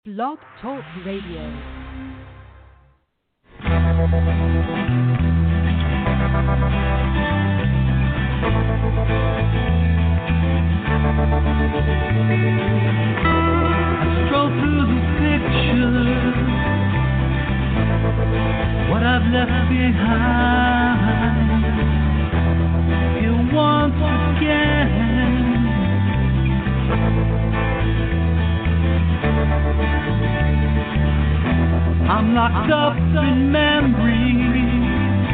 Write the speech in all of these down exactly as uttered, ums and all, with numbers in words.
Blog Talk Radio. What I've left behind here once again. I'm locked up in memories,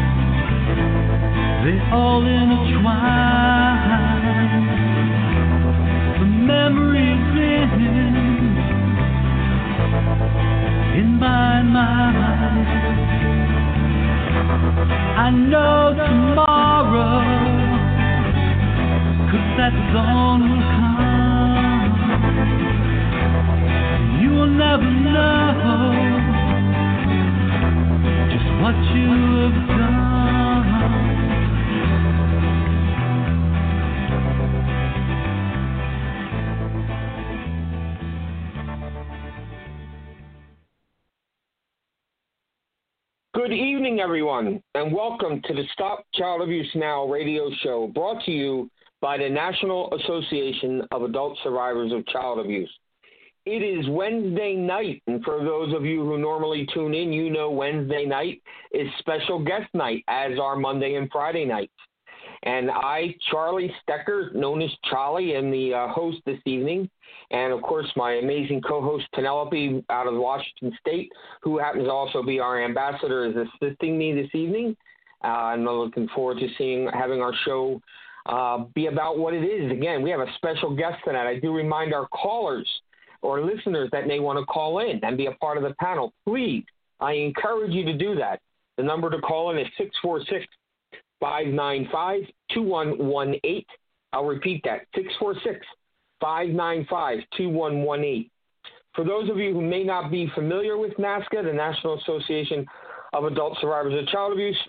they all intertwine. The memories in, in my mind. I know tomorrow, 'cause that dawn will come. You will never know just what you have done. Good evening, everyone, and welcome to the Stop Child Abuse Now radio show, brought to you by the National Association of Adult Survivors of Child Abuse. It is Wednesday night, and for those of you who normally tune in, you know Wednesday night is special guest night, as are Monday and Friday nights. And I, Charlie Stecker, known as Charlie, am the uh, host this evening. And, of course, my amazing co-host, Penelope, out of Washington State, who happens to also be our ambassador, is assisting me this evening. Uh, and I'm looking forward to seeing having our show uh, be about what it is. Again, we have a special guest tonight. I do remind our callers or listeners that may want to call in and be a part of the panel. Please, I encourage you to do that. The number to call in is six four six, five nine five, two one one eight. I'll repeat that, six four six, five nine five, two one one eight. For those of you who may not be familiar with NAASCA, the National Association of Adult Survivors of Child Abuse,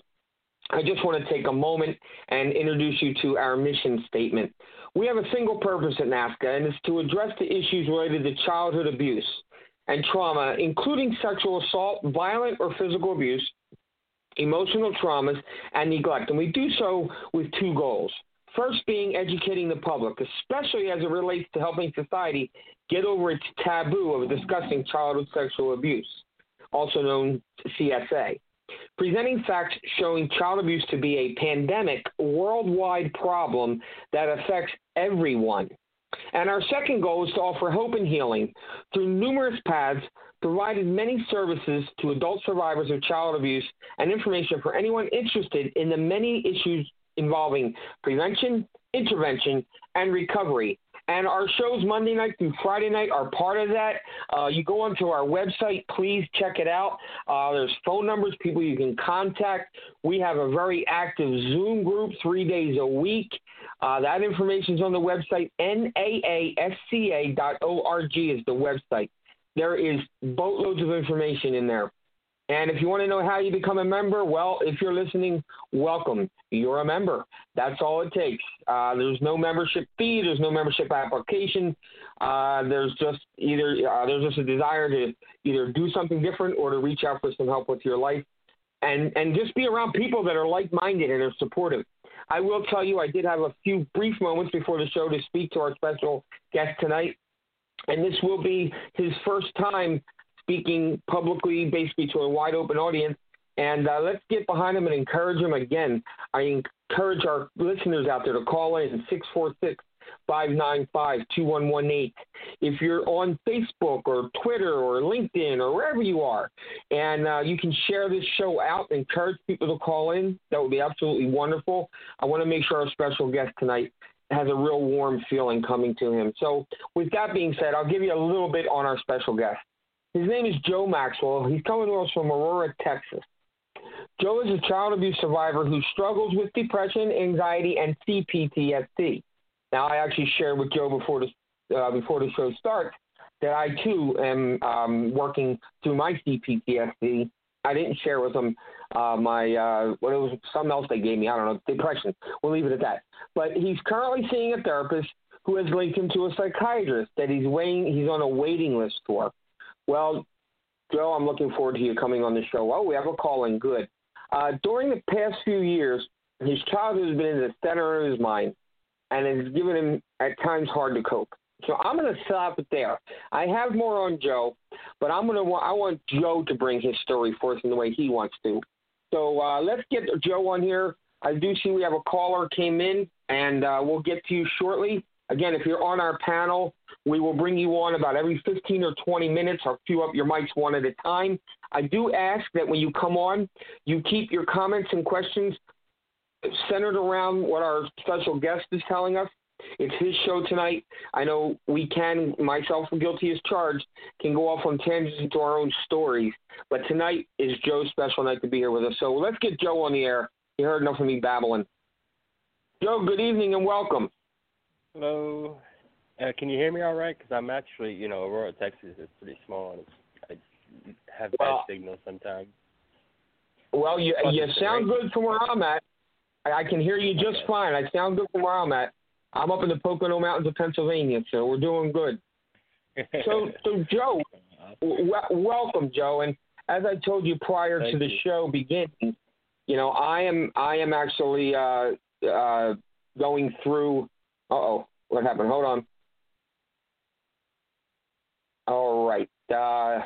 I just want to take a moment and introduce you to our mission statement. We have a single purpose at NAASCA, and it's to address the issues related to childhood abuse and trauma, including sexual assault, violent or physical abuse, emotional traumas, and neglect. And we do so with two goals. First being educating the public, especially as it relates to helping society get over its taboo of discussing childhood sexual abuse, also known as C S A. Presenting facts showing child abuse to be a pandemic, worldwide problem that affects everyone. And our second goal is to offer hope and healing through numerous paths, providing many services to adult survivors of child abuse and information for anyone interested in the many issues involving prevention, intervention, and recovery. And our shows Monday night through Friday night are part of that. Uh, you go onto our website, please check it out. Uh, there's phone numbers, people you can contact. We have a very active Zoom group three days a week. Uh, that information is on the website. N A A S C A dot org is the website. There is boatloads of information in there. And if you want to know how you become a member, well, if you're listening, welcome. You're a member. That's all it takes. Uh, there's no membership fee. There's no membership application. Uh, there's just either uh, there's just a desire to either do something different or to reach out for some help with your life, and and just be around people that are like-minded and are supportive. I will tell you, I did have a few brief moments before the show to speak to our special guest tonight, and this will be his first time speaking publicly, basically to a wide open audience. And uh, let's get behind him and encourage him again. I encourage our listeners out there to call in six four six, five nine five, two one one eight. If you're on Facebook or Twitter or LinkedIn or wherever you are, and uh, you can share this show out and encourage people to call in, that would be absolutely wonderful. I want to make sure our special guest tonight has a real warm feeling coming to him. So with that being said, I'll give you a little bit on our special guest. His name is Joe Maxwell. He's coming to us from Aurora, Texas. Joe is a child abuse survivor who struggles with depression, anxiety, and C P T S D. Now, I actually shared with Joe before the, uh, before the show starts that I, too, am um, working through my C P T S D. I didn't share with him uh, my, uh, what it was, something else they gave me. I don't know, depression. We'll leave it at that. But he's currently seeing a therapist who has linked him to a psychiatrist that he's waiting, he's on a waiting list for. Well, Joe, I'm looking forward to you coming on the show. Oh, we have a call in. Good. Uh, during the past few years, his childhood has been in the center of his mind, and it's given him, at times, hard to cope. So I'm going to stop it there. I have more on Joe, but I'm going to. I want Joe to bring his story forth in the way he wants to. So uh, let's get Joe on here. I do see we have a caller came in, and uh, we'll get to you shortly. Again, if you're on our panel, we will bring you on about every fifteen or twenty minutes or queue up your mics one at a time. I do ask that when you come on, you keep your comments and questions centered around what our special guest is telling us. It's his show tonight. I know we can, myself guilty as charged, can go off on tangents into our own stories. But tonight is Joe's special night to be here with us. So let's get Joe on the air. You heard enough of me babbling. Joe, good evening and welcome. Hello. Uh, can you hear me all right? Because I'm actually, you know, Aurora, Texas is pretty small, and it's, I have well, bad signal sometimes. Well, you, you sound good from where I'm at. I, I can hear you just okay. fine. I sound good from where I'm at. I'm up in the Pocono Mountains of Pennsylvania, so we're doing good. So, so Joe, w- welcome, Joe. And as I told you prior Thank to the you. show beginning, you know, I am I am actually uh, uh, going through. Uh oh, what happened? Hold on. All right. Uh,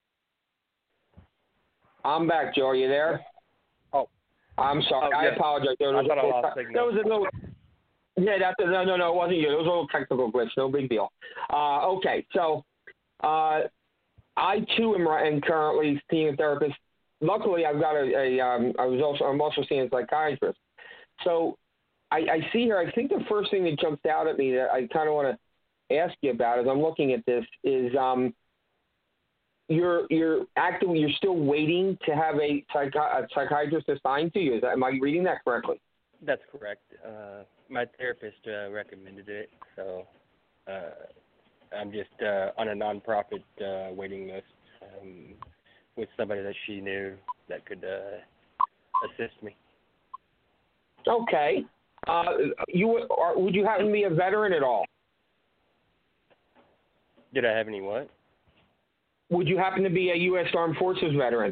I'm back, Joe. Are you there? Oh, I'm sorry. oh, I yes. apologize. There was, I thought I lost there signal. was a little. Yeah, that, no, no, no, it wasn't you. It was a little technical glitch. No big deal. Uh, okay, so uh, I too am, am currently seeing a therapist. Luckily, I've got a. a um, I was also I'm also seeing a psychiatrist. So I, I see here. I think the first thing that jumps out at me that I kind of want to ask you about as I'm looking at this is um, you're you're actively you're still waiting to have a, psychi- a psychiatrist assigned to you. Is that, am I reading that correctly? That's correct. Uh, my therapist uh, recommended it, so uh, I'm just uh, on a nonprofit uh, waiting list um, with somebody that she knew that could uh, assist me. Okay. Uh, you or would you happen to be a veteran at all? Did I have any what? Would you happen to be a U S Armed Forces veteran?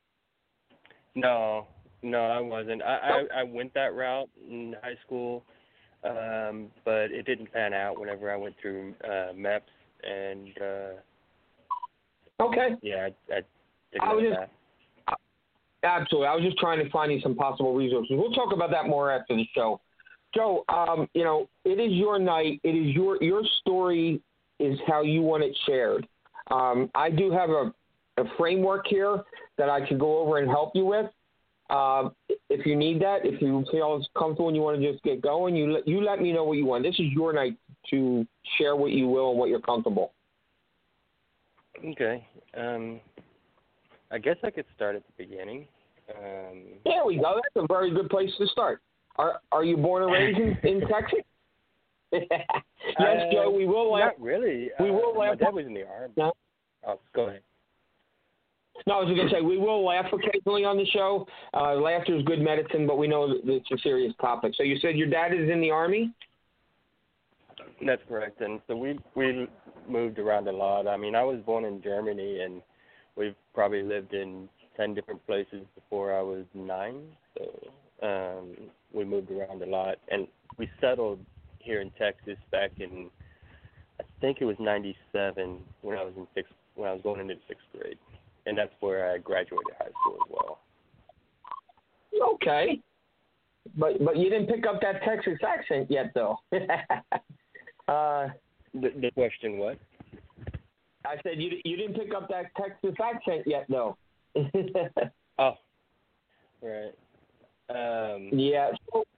No, no, I wasn't. I, I, I went that route in high school, um, but it didn't pan out whenever I went through uh, M E P S, and uh, okay. yeah, I, I took I was another just, path. absolutely. I was just trying to find you some possible resources. We'll talk about that more after the show. Joe, um, you know, it is your night. It is your your story is how you want it shared. Um, I do have a, a framework here that I can go over and help you with. Uh, if you need that, if you feel it's comfortable and you want to just get going, you let, you let me know what you want. This is your night to share what you will and what you're comfortable. Okay. Um, I guess I could start at the beginning. Um, there we go. That's a very good place to start. Are Are you born and raised in, in Texas? Yes, uh, Joe. We will laugh. Not really. We uh, will my laugh. dad was in the army. No. Oh, go ahead. No, I was going to say, we will laugh occasionally on the show. Uh, laughter is good medicine, but we know that it's a serious topic. So you said your dad is in the Army? That's correct. And so we we moved around a lot. I mean, I was born in Germany, and we've probably lived in ten different places before I was nine. So um, we moved around a lot. And we settled here in Texas back in, I think it was ninety-seven when I was in sixth, when I was going into sixth grade. And that's where I graduated high school as well. Okay. But but you didn't pick up that Texas accent yet, though. uh, The, the question what? I said you you didn't pick up that Texas accent yet, though. Oh, right. Um, yeah.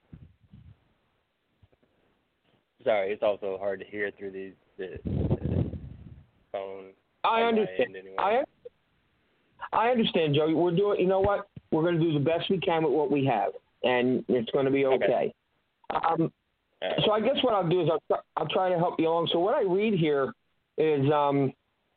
Sorry, it's also hard to hear through these the, the phone. I understand. Anyway. I I understand, Joe. We're doing. You know what? We're going to do the best we can with what we have, and it's going to be okay. okay. Um, right. So I guess what I'll do is I'll, I'll try to help you along. So what I read here is um,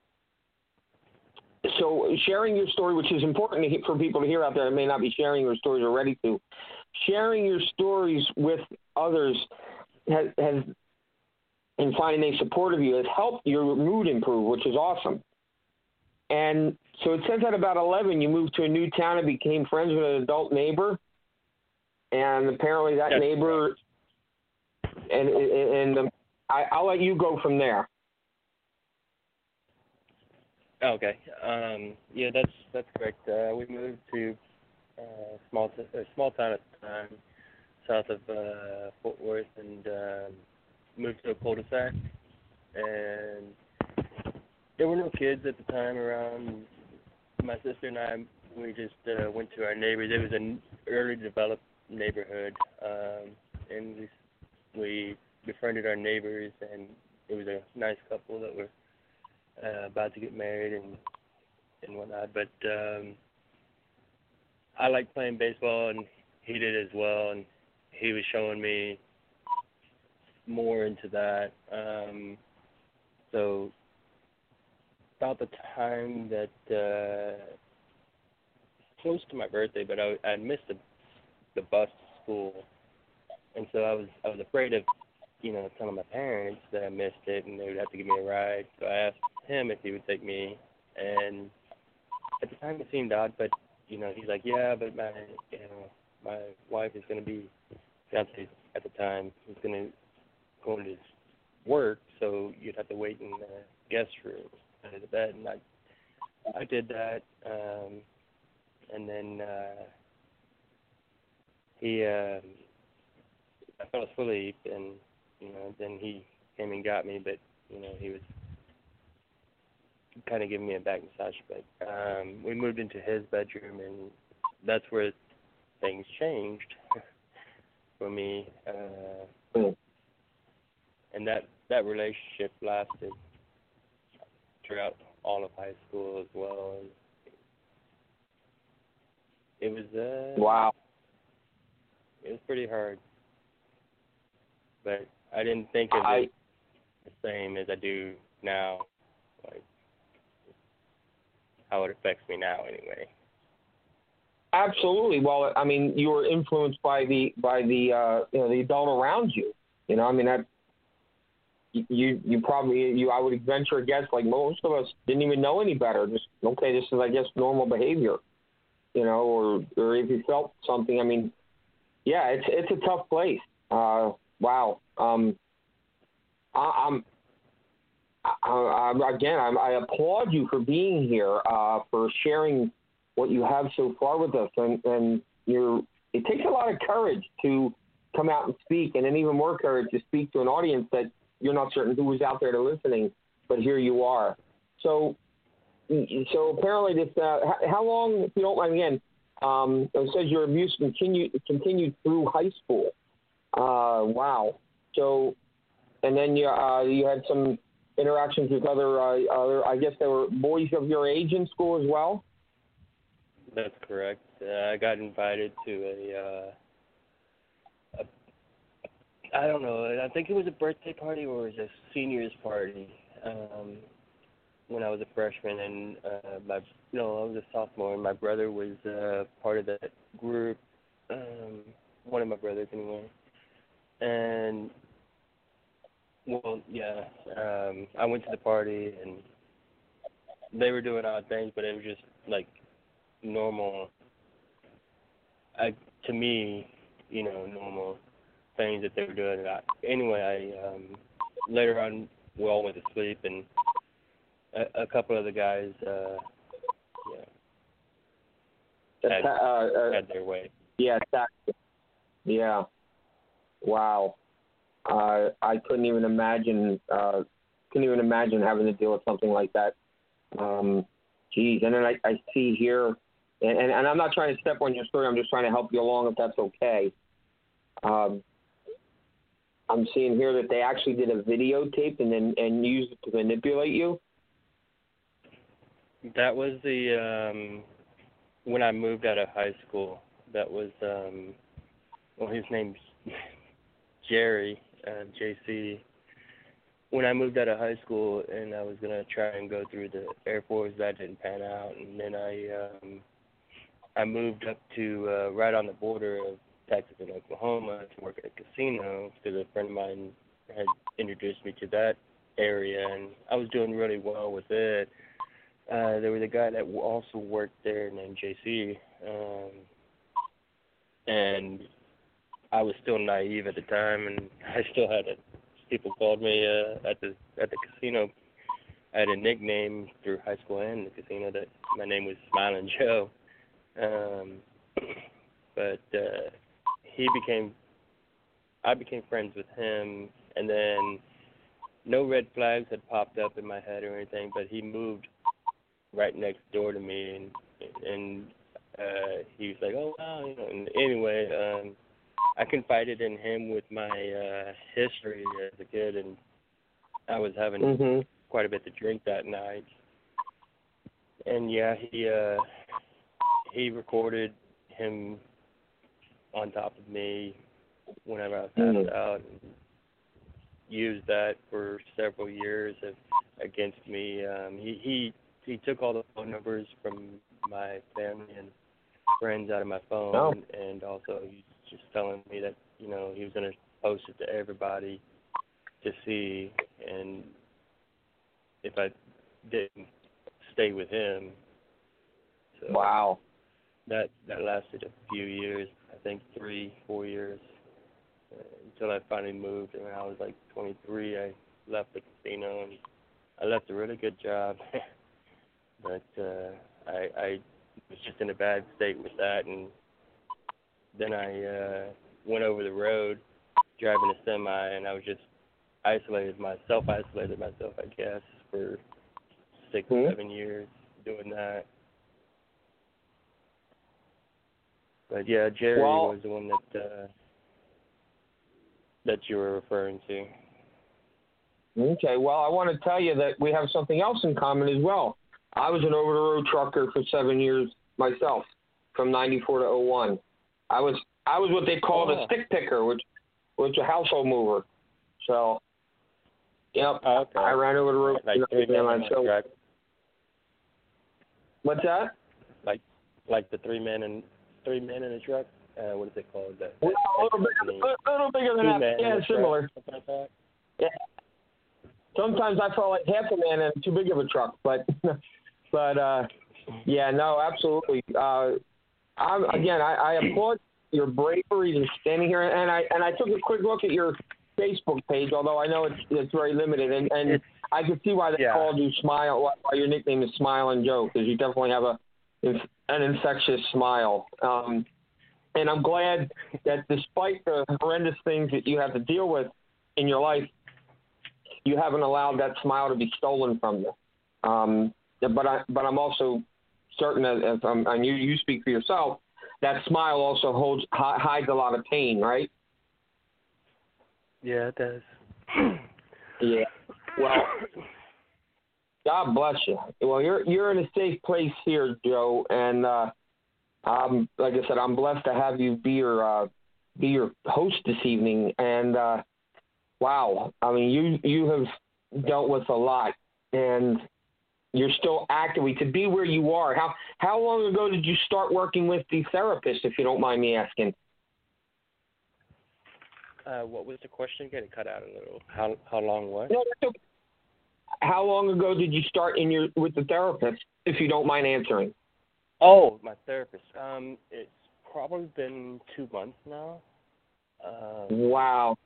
so sharing your story, which is important to hear, for people to hear out there that may not be sharing your stories or ready to. Sharing your stories with others has, has and finding a support of you has helped your mood improve, which is awesome. And so it says at about eleven, you moved to a new town and became friends with an adult neighbor. And apparently that That's neighbor, correct. and and, and I, I'll let you go from there. Okay. Um, yeah, that's that's correct. Uh, we moved to uh, small t- a small town at the time, south of uh, Fort Worth, and um, moved to a cul-de-sac. And there were no kids at the time around. My sister and I, we just uh, went to our neighbors. It was an early developed neighborhood, um, and we we befriended our neighbors, and it was a nice couple that were uh, about to get married and and whatnot. But um, I liked playing baseball, and he did as well, and he was showing me more into that. Um, so about the time that uh, close to my birthday, but I I missed the the bus to school, and so I was I was afraid of, you know, telling my parents that I missed it and they would have to give me a ride. So I asked him if he would take me, and at the time it seemed odd, but you know, he's like, yeah, but my you know my wife is going to be fiance at the time. He's going to go into his work, so you'd have to wait in the guest room under the bed, and I I did that, um, and then. Uh, He, um, I fell asleep, and you know, then he came and got me. But you know, he was kind of giving me a back massage. But um, we moved into his bedroom, and that's where things changed for me. Uh, and that that relationship lasted throughout all of high school as well. And it was uh, Wow. It was pretty hard, but I didn't think of I, it the same as I do now, like how it affects me now anyway. Absolutely. Well, I mean, you were influenced by the by the uh, you know the adult around you. You know, I mean that you you probably you I would venture a guess like most of us didn't even know any better. Just okay, this is I guess normal behavior. You know, or or if you felt something, I mean. Yeah, it's it's a tough place. Uh, wow. Um, I, I'm I, I, again. I'm, I applaud you for being here, uh, for sharing what you have so far with us, and and you're. It takes a lot of courage to come out and speak, and then even more courage to speak to an audience that you're not certain who is out there to listening, but here you are. So, so apparently, this. Uh, how long, if you don't mind, again. Um, it says your abuse continued continued through high school. Uh, wow. So, and then you uh, you had some interactions with other uh, other. I guess there were boys of your age in school as well. That's correct. Uh, I got invited to a, uh, a. I don't know. I think it was a birthday party or it was a seniors party. Um, when I was a freshman, and uh, my no, I was a sophomore, and my brother was uh, part of that group. Um, one of my brothers, anyway. And well, yeah, um, I went to the party, and they were doing odd things, but it was just like normal. I, to me, you know, normal things that they were doing. I, anyway, I um, later on we all went to sleep, and A, a couple of the guys, uh, yeah, had, uh, uh, had their way. Yeah, yeah. Wow. Uh, I couldn't even imagine. Uh, couldn't even imagine having to deal with something like that. Um, geez, and then I, I see here, and, and, and I'm not trying to step on your story. I'm just trying to help you along, if that's okay. Um, I'm seeing here that they actually did a videotape and then and used it to manipulate you. That was the um, when I moved out of high school. That was um, well, his name's Jerry, uh, J C. When I moved out of high school and I was gonna try and go through the Air Force, that didn't pan out, and then I um, I moved up to uh, right on the border of Texas and Oklahoma to work at a casino because a friend of mine had introduced me to that area, and I was doing really well with it. uh, there was a guy that also worked there named J C, um, and I was still naive at the time, and I still had a, people called me uh, at the at the casino. I had a nickname through high school and the casino that my name was Smiling Joe. Um, but uh, he became, I became friends with him, and then no red flags had popped up in my head or anything, but he moved right next door to me, and and uh, he was like, oh, wow, you know, and anyway, um, I confided in him with my uh, history as a kid, and I was having mm-hmm. quite a bit to drink that night. And yeah, he uh, he recorded him on top of me whenever I was passed mm-hmm. out, and used that for several years of, against me. Um, he, he he took all the phone numbers from my family and friends out of my phone, oh. and also he's just telling me that, you know, he was going to post it to everybody to see, and if I didn't stay with him. So wow. That that lasted a few years, I think three, four years, uh, until I finally moved. And when I was like twenty-three, I left the casino, and I left a really good job. But uh, I, I was just in a bad state with that, and then I uh, went over the road driving a semi, and I was just isolated myself, isolated myself, I guess, for six, mm-hmm. seven years doing that. But yeah, Jerry well, was the one that uh, that you were referring to. Okay, well, I want to tell you that we have something else in common as well. I was an over-the-road trucker for seven years myself, from ninety-four to oh one. I was I was what they called oh. a stick picker, which was a household mover. So, yep, oh, okay. I ran over the road. Like three men in a truck. What's that? Like like the three men in three men in a truck. Uh, what is it called? That, Well, that, a little, bit, a little bigger than that. Yeah, similar. Truck, like that. Yeah. Sometimes I felt like half a man and too big of a truck, but but uh, yeah, no, absolutely. Uh, I'm, again, I, I applaud your bravery in standing here, and I and I took a quick look at your Facebook page, although I know it's it's very limited, and, and it's, I can see why they yeah. called you Smile, why your nickname is Smiling Joe, because you definitely have a an infectious smile. Um, and I'm glad that despite the horrendous things that you have to deal with in your life, you haven't allowed that smile to be stolen from you. Um, but I, but I'm also certain that, if I'm, and you, you speak for yourself, that smile also holds hides a lot of pain, right? Yeah, it does. Yeah. Well, God bless you. Well, you're you're in a safe place here, Joe, and uh, um, like I said, I'm blessed to have you be your uh, be your host this evening. And uh, wow, I mean, you you have dealt with a lot, and you're still actively to be where you are. How how long ago did you start working with the therapist, if you don't mind me asking? Uh, what was the question? Getting cut out a little. How how long what? No, that's okay. How long ago did you start in your with the therapist, if you don't mind answering? Oh, my therapist. Um, it's probably been two months now. Um, Wow.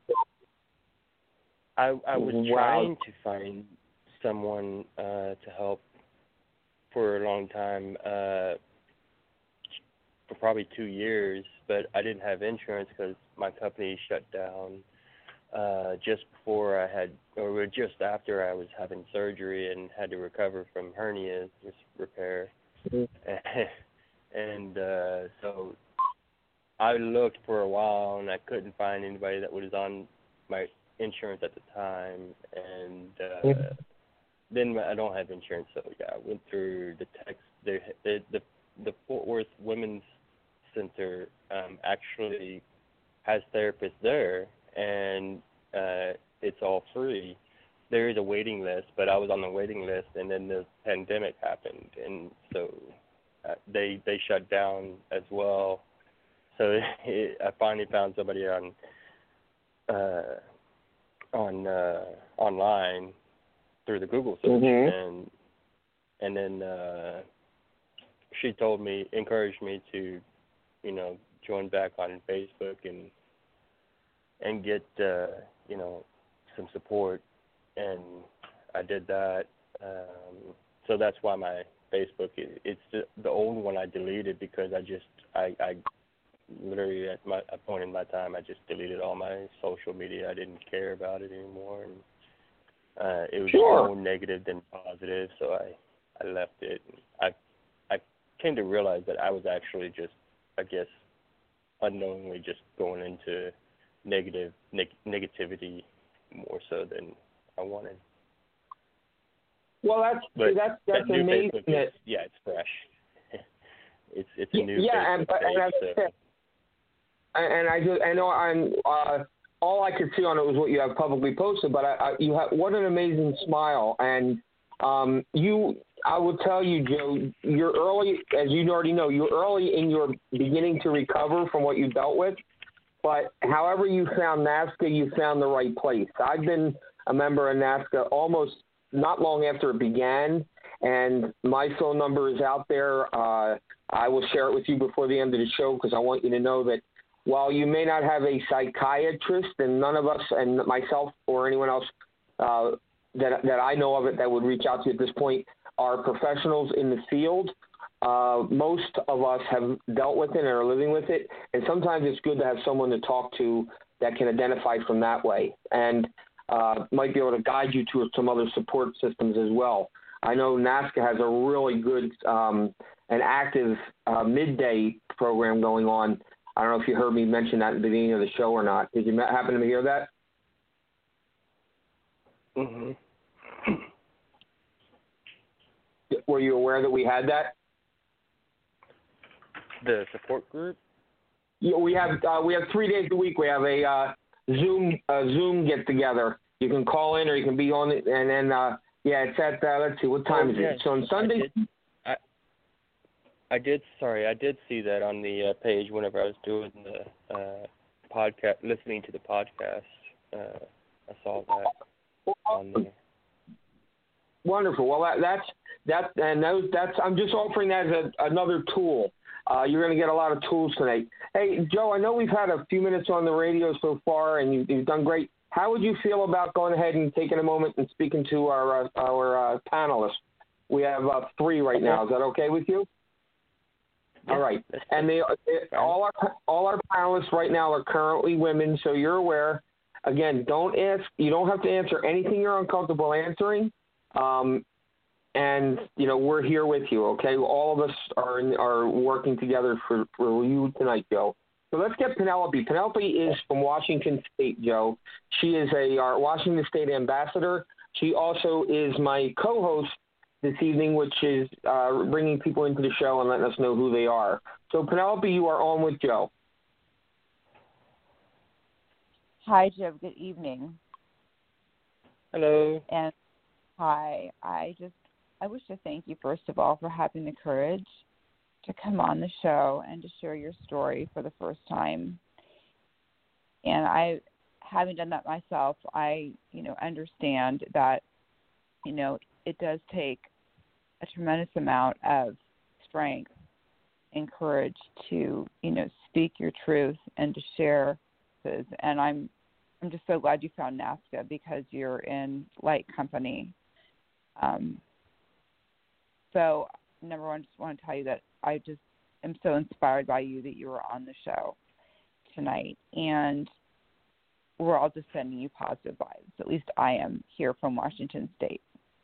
I I was Wow. trying to find someone uh, to help for a long time, uh, for probably two years, but I didn't have insurance because my company shut down uh, just before I had, or just after I was having surgery and had to recover from hernia repair. Mm-hmm. And uh, so I looked for a while, and I couldn't find anybody that was on my insurance at the time, and uh, mm-hmm. then I don't have insurance, so yeah, I went through the text. The the the, the Fort Worth Women's Center um, actually has therapists there, and uh, it's all free. There is a waiting list, but I was on the waiting list, and then the pandemic happened, and so uh, they they shut down as well. So it, I finally found somebody on uh, on uh, online through the Google search, mm-hmm. and and then uh, she told me, encouraged me to, you know, join back on Facebook and and get, uh, you know, some support, and I did that. Um, so that's why my Facebook, it, it's the, the old one I deleted because I just, I, I literally at my a point in my time, I just deleted all my social media. I didn't care about it anymore, and uh, it was Sure. more negative than positive, so I, I left it. I, I came to realize that I was actually just, I guess, unknowingly just going into negative neg- negativity more so than I wanted. Well, that's But that's that's that new amazing. Facebook That, is, yeah, it's fresh. it's it's a new yeah, Facebook and, but, page. and, So. that's, and I just I know I'm uh, all I could see on it was what you have publicly posted, but I, I, you have what an amazing smile, and um, you. I will tell you, Joe, you're early, as you already know, you're early in your beginning to recover from what you dealt with. But however you found NAASCA, you found the right place. I've been a member of NAASCA almost not long after it began, and my phone number is out there. Uh, I will share it with you before the end of the show because I want you to know that while you may not have a psychiatrist, and none of us, and myself or anyone else uh, that that I know of it that would reach out to you at this point, are professionals in the field. Uh, most of us have dealt with it and are living with it, and sometimes it's good to have someone to talk to that can identify from that way and uh, might be able to guide you to some other support systems as well. I know NAASCA has a really good um, and active uh, midday program going on. I don't know if you heard me mention that at the beginning of the show or not. Did you happen to hear that? Mm-hmm. Were you aware that we had that? The support group? Yeah, we have uh, we have three days a week. We have a uh, Zoom uh, Zoom get together. You can call in or you can be on it, and then uh, yeah, it's at uh, let's see, what time oh, is yeah. it? So on Sunday. I did, I, I did. Sorry, I did see that on the uh, page whenever I was doing the uh, podcast, listening to the podcast. Uh, I saw that on there. Wonderful. Well, that, that's that, and those, that's. I'm just offering that as a, another tool. Uh, you're going to get a lot of tools tonight. Hey, Joe, I know we've had a few minutes on the radio so far, and you, you've done great. How would you feel about going ahead and taking a moment and speaking to our uh, our uh, panelists? We have uh, three right now. Is that okay with you? Yeah, all right. And they, they all our all our panelists right now are currently women, so you're aware. Again, don't ask. You don't have to answer anything you're uncomfortable answering. Um, and you know we're here with you. Okay, all of us are are working together for, for you tonight, Joe. So let's get Penelope. Penelope is from Washington State, Joe. She is a our Washington State ambassador. She also is my co-host this evening, which is uh, bringing people into the show and letting us know who they are. So Penelope, you are on with Joe. Hi, Joe. Good evening. Hello. And hi. I just I wish to thank you first of all for having the courage to come on the show and to share your story for the first time. And I, having done that myself, I, you know, understand that, you know, it does take a tremendous amount of strength and courage to, you know, speak your truth and to share this. And I'm, I'm just so glad you found NAASCA because you're in light company. Um, so number one, just want to tell you that I just am so inspired by you that you were on the show tonight. And we're all just sending you positive vibes. At least I am here from Washington State.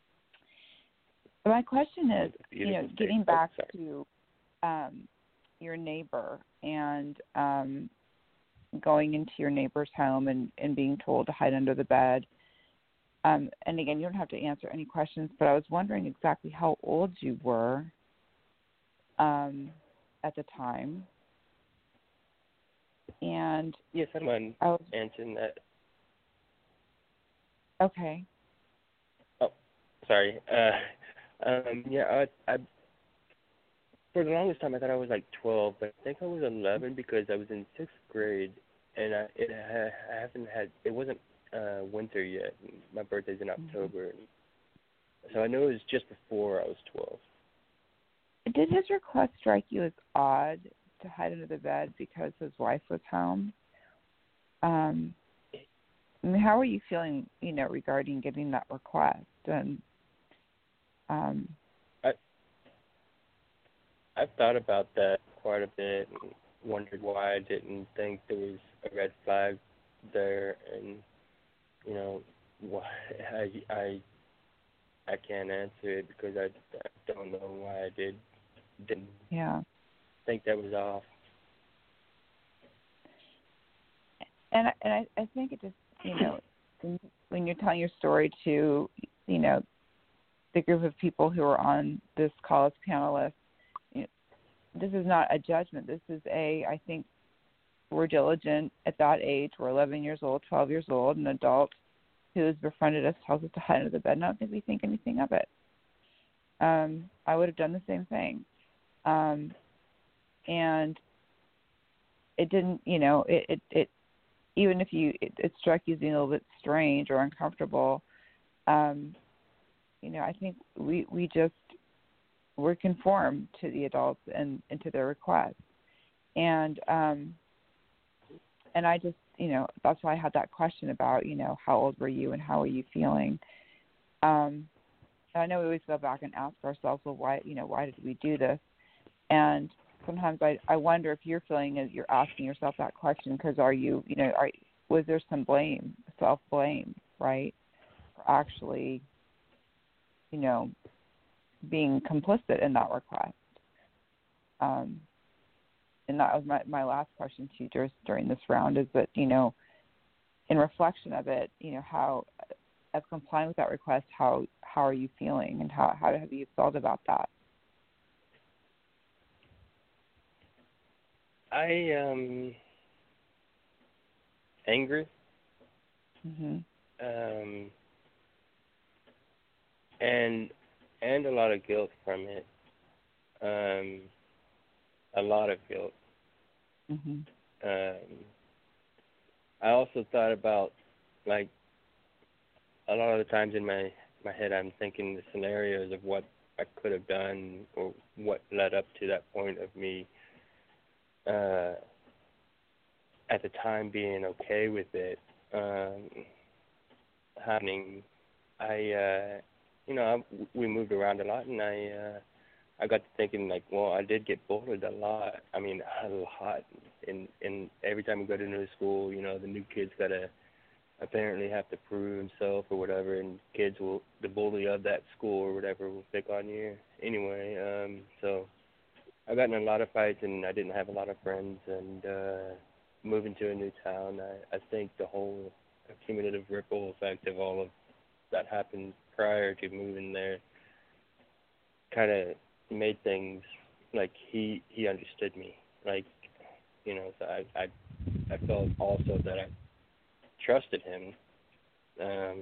My question is, you know, getting back to um, your neighbor and um, going into your neighbor's home and, and being told to hide under the bed. Um, and again, you don't have to answer any questions, but I was wondering exactly how old you were um, at the time. And yes, I don't mind I was, answering that. Okay. Oh, sorry. Uh, um, yeah, I, I for the longest time I thought I was like twelve, but I think I was eleven because I was in sixth grade, and I it ha, I haven't had it wasn't uh, winter yet. My birthday's in October, so I know it was just before I was twelve. Did his request strike you as odd to hide under the bed because his wife was home? Um, I mean, how are you feeling, you know, regarding getting that request? And um, I I've thought about that quite a bit and wondered why I didn't think there was a red flag there, and you know, why I I I can't answer it because I, I don't know why I did didn't yeah. think that was off. And and I, I think it just, you know, when, when you're telling your story to, you know, the group of people who are on this call as panelists, you know, this is not a judgment. This is a, I think we're diligent at that age. We're eleven years old, twelve years old, an adult who has befriended us tells us to hide under the bed. And I don't think we think anything of it. Um, I would have done the same thing. Um, and it didn't, you know, it, it, it even if you, it, it struck you as being a little bit strange or uncomfortable, um, you know, I think we, we just, we're conformed to the adults and, and to their requests. And, um, and I just, you know, that's why I had that question about, you know, how old were you and how are you feeling? Um, and I know we always go back and ask ourselves, well, why, you know, why did we do this? And sometimes I, I wonder if you're feeling as you're asking yourself that question, because are you, you know, are, was there some blame, self-blame, right, for actually, you know, being complicit in that request? Um, and that was my, my last question to you during this round, is that, you know, in reflection of it, you know, how, as complying with that request, how, how are you feeling, and how, how have you felt about that? I um angry, mm-hmm. um, and and a lot of guilt from it. Um, a lot of guilt. Mm-hmm. Um, I also thought about, like, a lot of the times in my my head, I'm thinking the scenarios of what I could have done or what led up to that point of me. Uh, at the time being okay with it um, happening, I, uh, you know, I, we moved around a lot, and I, uh, I got to thinking, like, well, I did get bullied a lot. I mean, a lot. And and every time we go to a new school, you know, the new kid's got to apparently have to prove himself or whatever, and kids will, the bully of that school or whatever, will pick on you anyway. Um, so I got in a lot of fights, and I didn't have a lot of friends, and uh, moving to a new town, I, I think the whole cumulative ripple effect of all of that happened prior to moving there kind of made things like he he understood me, like, you know, so I I, I felt also that I trusted him, um,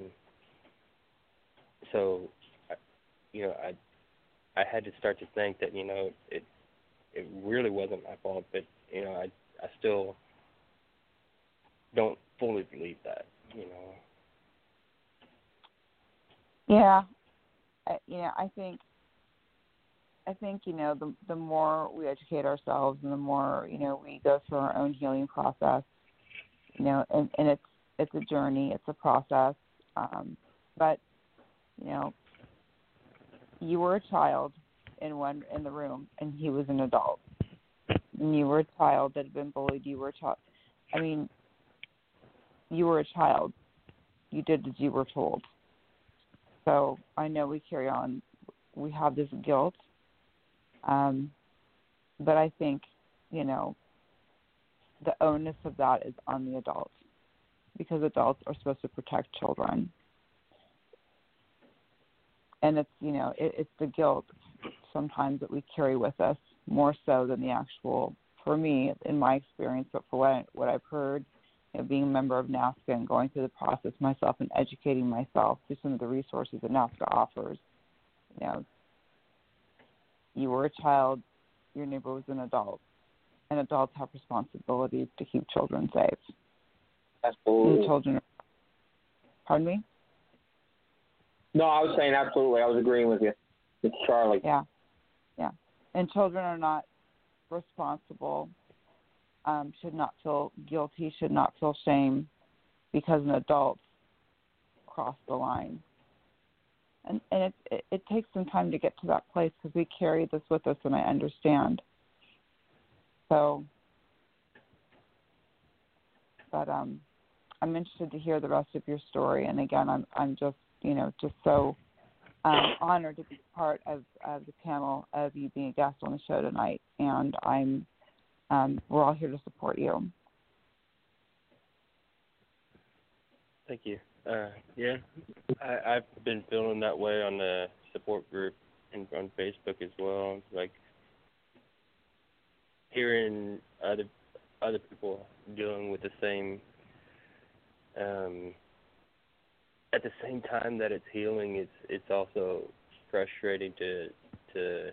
so I, you know, I I had to start to think that, you know, it it really wasn't my fault, but, you know, I I still don't fully believe that, you know. Yeah, I, you know, I think, I think, you know, the the more we educate ourselves and the more, you know, we go through our own healing process, you know, and, and it's it's a journey, it's a process, um, but, you know, you were a child in one in the room, and he was an adult, and you were a child that had been bullied. You were a child. I mean, you were a child. You did as you were told. So I know we carry on. We have this guilt, um, but I think, you know, the onus of that is on the adults, because adults are supposed to protect children. And it's, you know, it, it's the guilt sometimes that we carry with us more so than the actual, for me, in my experience, but for what, what I've heard, you know, being a member of NAASCA and going through the process myself and educating myself through some of the resources that NAASCA offers. You know, you were a child, your neighbor was an adult, and adults have responsibilities to keep children safe. Absolutely. And children, pardon me? No, I was saying absolutely. I was agreeing with you. It's Charlie. Yeah, yeah. And children are not responsible, um, should not feel guilty, should not feel shame because an adult crossed the line. And, and it, it, it takes some time to get to that place because we carry this with us, and I understand. So, but um, I'm interested to hear the rest of your story. And again, I'm I'm just you know just so um, honored to be part of, of the panel of you being a guest on the show tonight. And I'm um, we're all here to support you. Thank you. Uh, yeah, I, I've been feeling that way on the support group and on Facebook as well. Like hearing other other people dealing with the same, um, at the same time that it's healing, it's it's also frustrating to to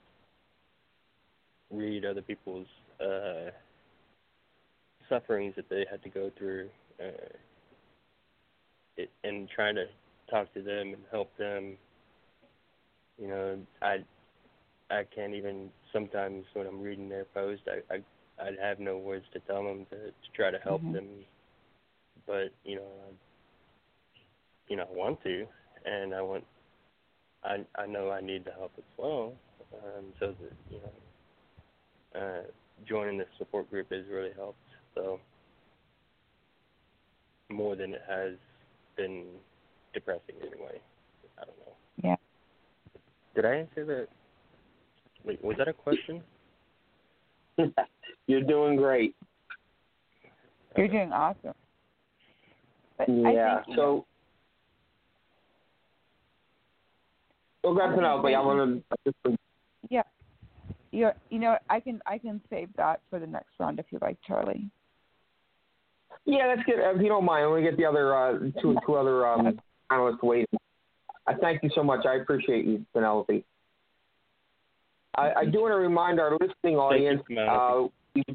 read other people's uh, sufferings that they had to go through. Uh, It, and trying to talk to them and help them, you know, I I can't even sometimes when I'm reading their post, I I I'd have no words to tell them to, to try to help Mm-hmm. them, but you know, I, you know, I want to, and I want, I I know I need the help as well, um, so that you know, uh, joining the support group has really helped. So more than it has been depressing anyway. I don't know. Yeah. Did I answer that? Wait, was that a question? You're doing great. You're doing awesome. But Yeah. I think, So, go ahead, Penelope. I want to. Yeah. You you know I can I can save that for the next round if you like, Charlie. Yeah, let's get. If you don't mind, when we get the other uh, two two other um, panelists waiting. I thank you so much. I appreciate you, Penelope. I, I do want to remind our listening audience. You, uh,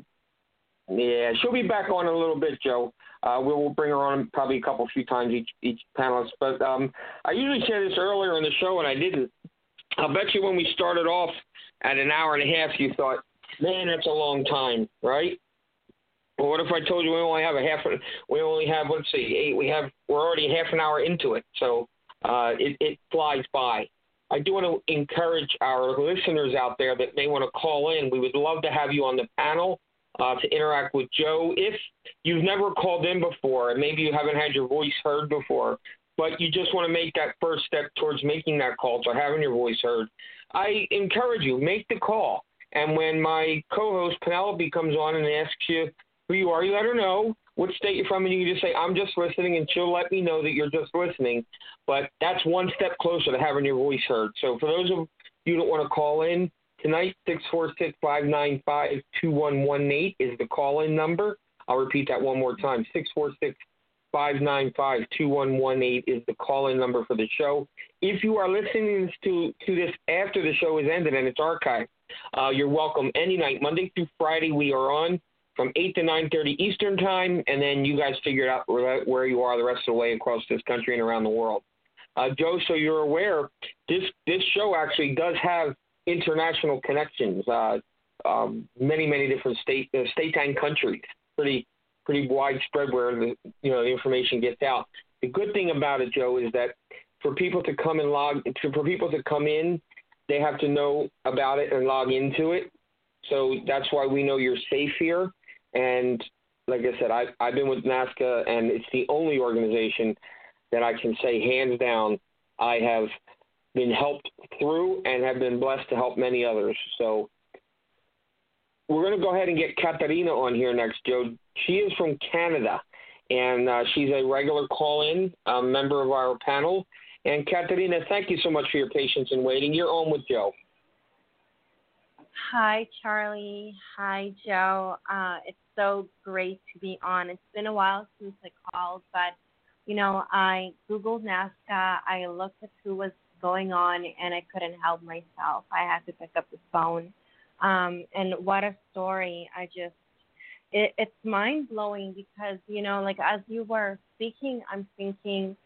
yeah, she'll be back on in a little bit, Joe. Uh, we'll bring her on probably a couple, few times each each panelist. But um, I usually say this earlier in the show, and I didn't. I'll bet you when we started off at an hour and a half, you thought, man, that's a long time, right? Well, what if I told you we only have a half? We only have, let's see, eight. We have we're already half an hour into it, so uh, it, it flies by. I do want to encourage our listeners out there that may want to call in. We would love to have you on the panel uh, to interact with Joe. If you've never called in before, and maybe you haven't had your voice heard before, but you just want to make that first step towards making that call to having your voice heard, I encourage you, make the call. And when my co-host Penelope comes on and asks you who you are, you let her know what state you're from, and you can just say, I'm just listening, and she'll let me know that you're just listening. But that's one step closer to having your voice heard. So for those of you that want to call in, tonight, six four six, five nine five, two one one eight is the call-in number. I'll repeat that one more time. six four six, five nine five, two one one eight is the call-in number for the show. If you are listening to, to this after the show is ended and it's archived, uh, you're welcome any night. Monday through Friday, we are on from eight to nine thirty Eastern time, and then you guys figure out where, where you are the rest of the way across this country and around the world. Uh, Joe, so you're aware, this this show actually does have international connections, uh, um, many, many different state, uh, states and countries, pretty pretty widespread where the, you know, the information gets out. The good thing about it, Joe, is that for people to come and log, for people to come in, they have to know about it and log into it. So that's why we know you're safe here. And like I said, I've, I've been with NAASCA, and it's the only organization that I can say hands down I have been helped through and have been blessed to help many others. So we're going to go ahead and get Katarina on here next, Joe. She is from Canada, and uh, she's a regular call-in uh, member of our panel. And Katarina, thank you so much for your patience and waiting. You're on with Joe. Hi, Charlie. Hi, Joe. Uh, it's so great to be on. It's been a while since I called, but, you know, I Googled NAASCA. I looked at who was going on, and I couldn't help myself. I had to pick up the phone. Um, and what a story. I just, it, it's mind-blowing because, you know, like as you were speaking, I'm thinking,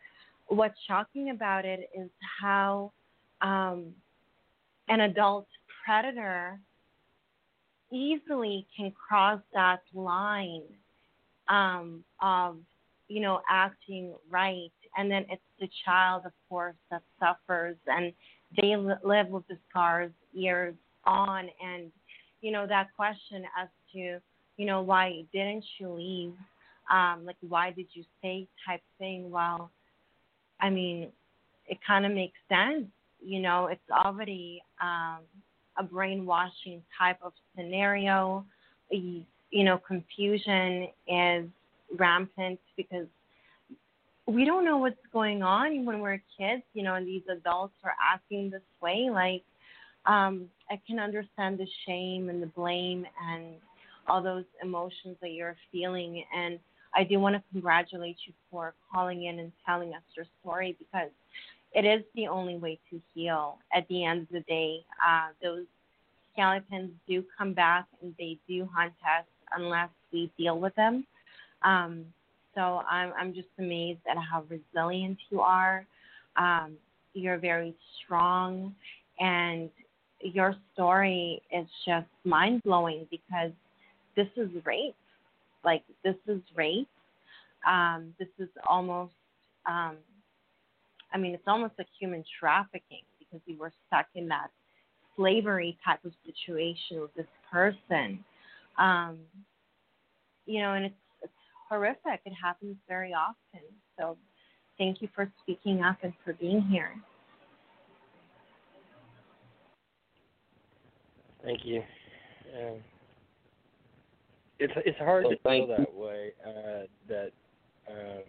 what's shocking about it is how um, an adult predator easily can cross that line um, of, you know, acting right. And then it's the child, of course, that suffers, and they li- live with the scars years on. And, you know, that question as to, you know, why didn't you leave? Um, like, why did you stay type thing? Well, I mean, it kind of makes sense. You know, it's already um, a brainwashing type of scenario. You, you know, confusion is rampant because we don't know what's going on when we're kids, you know, and these adults are acting this way. Like, um, I can understand the shame and the blame and all those emotions that you're feeling. And I do want to congratulate you for calling in and telling us your story, because it is the only way to heal. At the end of the day, uh, those skeletons do come back and they do hunt us unless we deal with them. Um, so I'm, I'm just amazed at how resilient you are. Um, you're very strong, and your story is just mind-blowing because this is rape. Like, this is rape. Um, this is almost, um, I mean, it's almost like human trafficking, because you were stuck in that slavery type of situation with this person. Um, you know, and it's, it's horrific. It happens very often. So thank you for speaking up and for being here. Thank you. Um, it's it's hard well, to feel that way. Uh, that um,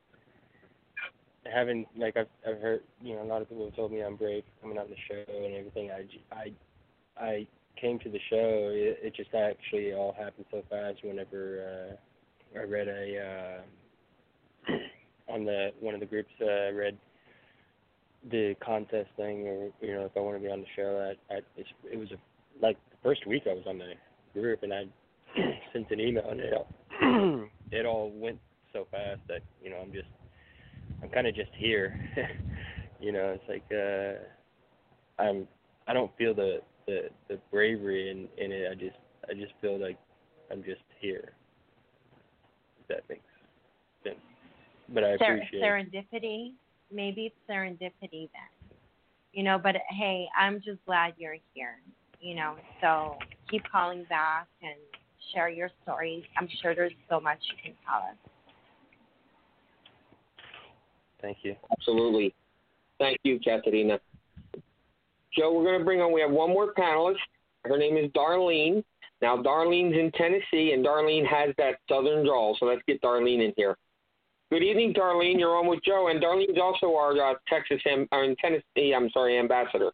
having like I've I've heard, you know, a lot of people have told me I'm brave coming on the show and everything. I I I came to the show. It, it just actually all happened so fast. Whenever uh, I read a uh, on the one of the groups, uh, I read the contest thing, or you know, if I want to be on the show. I, I it's, it was a, like the first week I was on the group, and I sent an email, and it all it all went so fast that, you know, I'm just I'm kind of just here. You know, it's like uh, I'm I don't feel the, the, the bravery in, in it. I just I just feel like I'm just here. If that makes sense. But I Ser- appreciate serendipity. Maybe it's serendipity then. You know, but hey, I'm just glad you're here. You know, so keep calling back and share your stories. I'm sure there's so much you can tell us. Thank you. Absolutely. Thank you, Katerina. Joe, we're going to bring on, we have one more panelist. Her name is Darlene. Now, Darlene's in Tennessee, and Darlene has that southern drawl, so let's get Darlene in here. Good evening, Darlene. You're on with Joe, and Darlene's also our uh, Texas, am- or in Tennessee, I'm sorry, ambassador.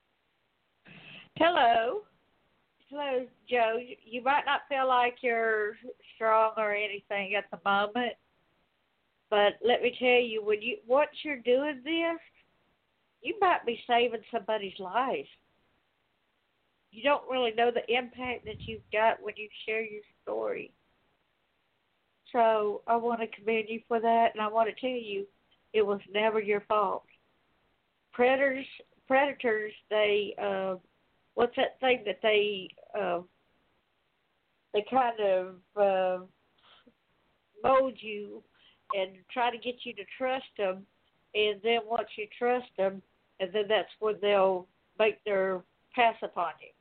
Hello. Hello, Joe. You might not feel like you're strong or anything at the moment, but let me tell you, when you once you're doing this, you might be saving somebody's life. You don't really know the impact that you've got when you share your story. So I want to commend you for that, and I want to tell you, it was never your fault. Predators, predators, they, uh, what's that thing that they, uh, they kind of uh, mold you and try to get you to trust them, and then once you trust them, and then that's when they'll make their pass upon you.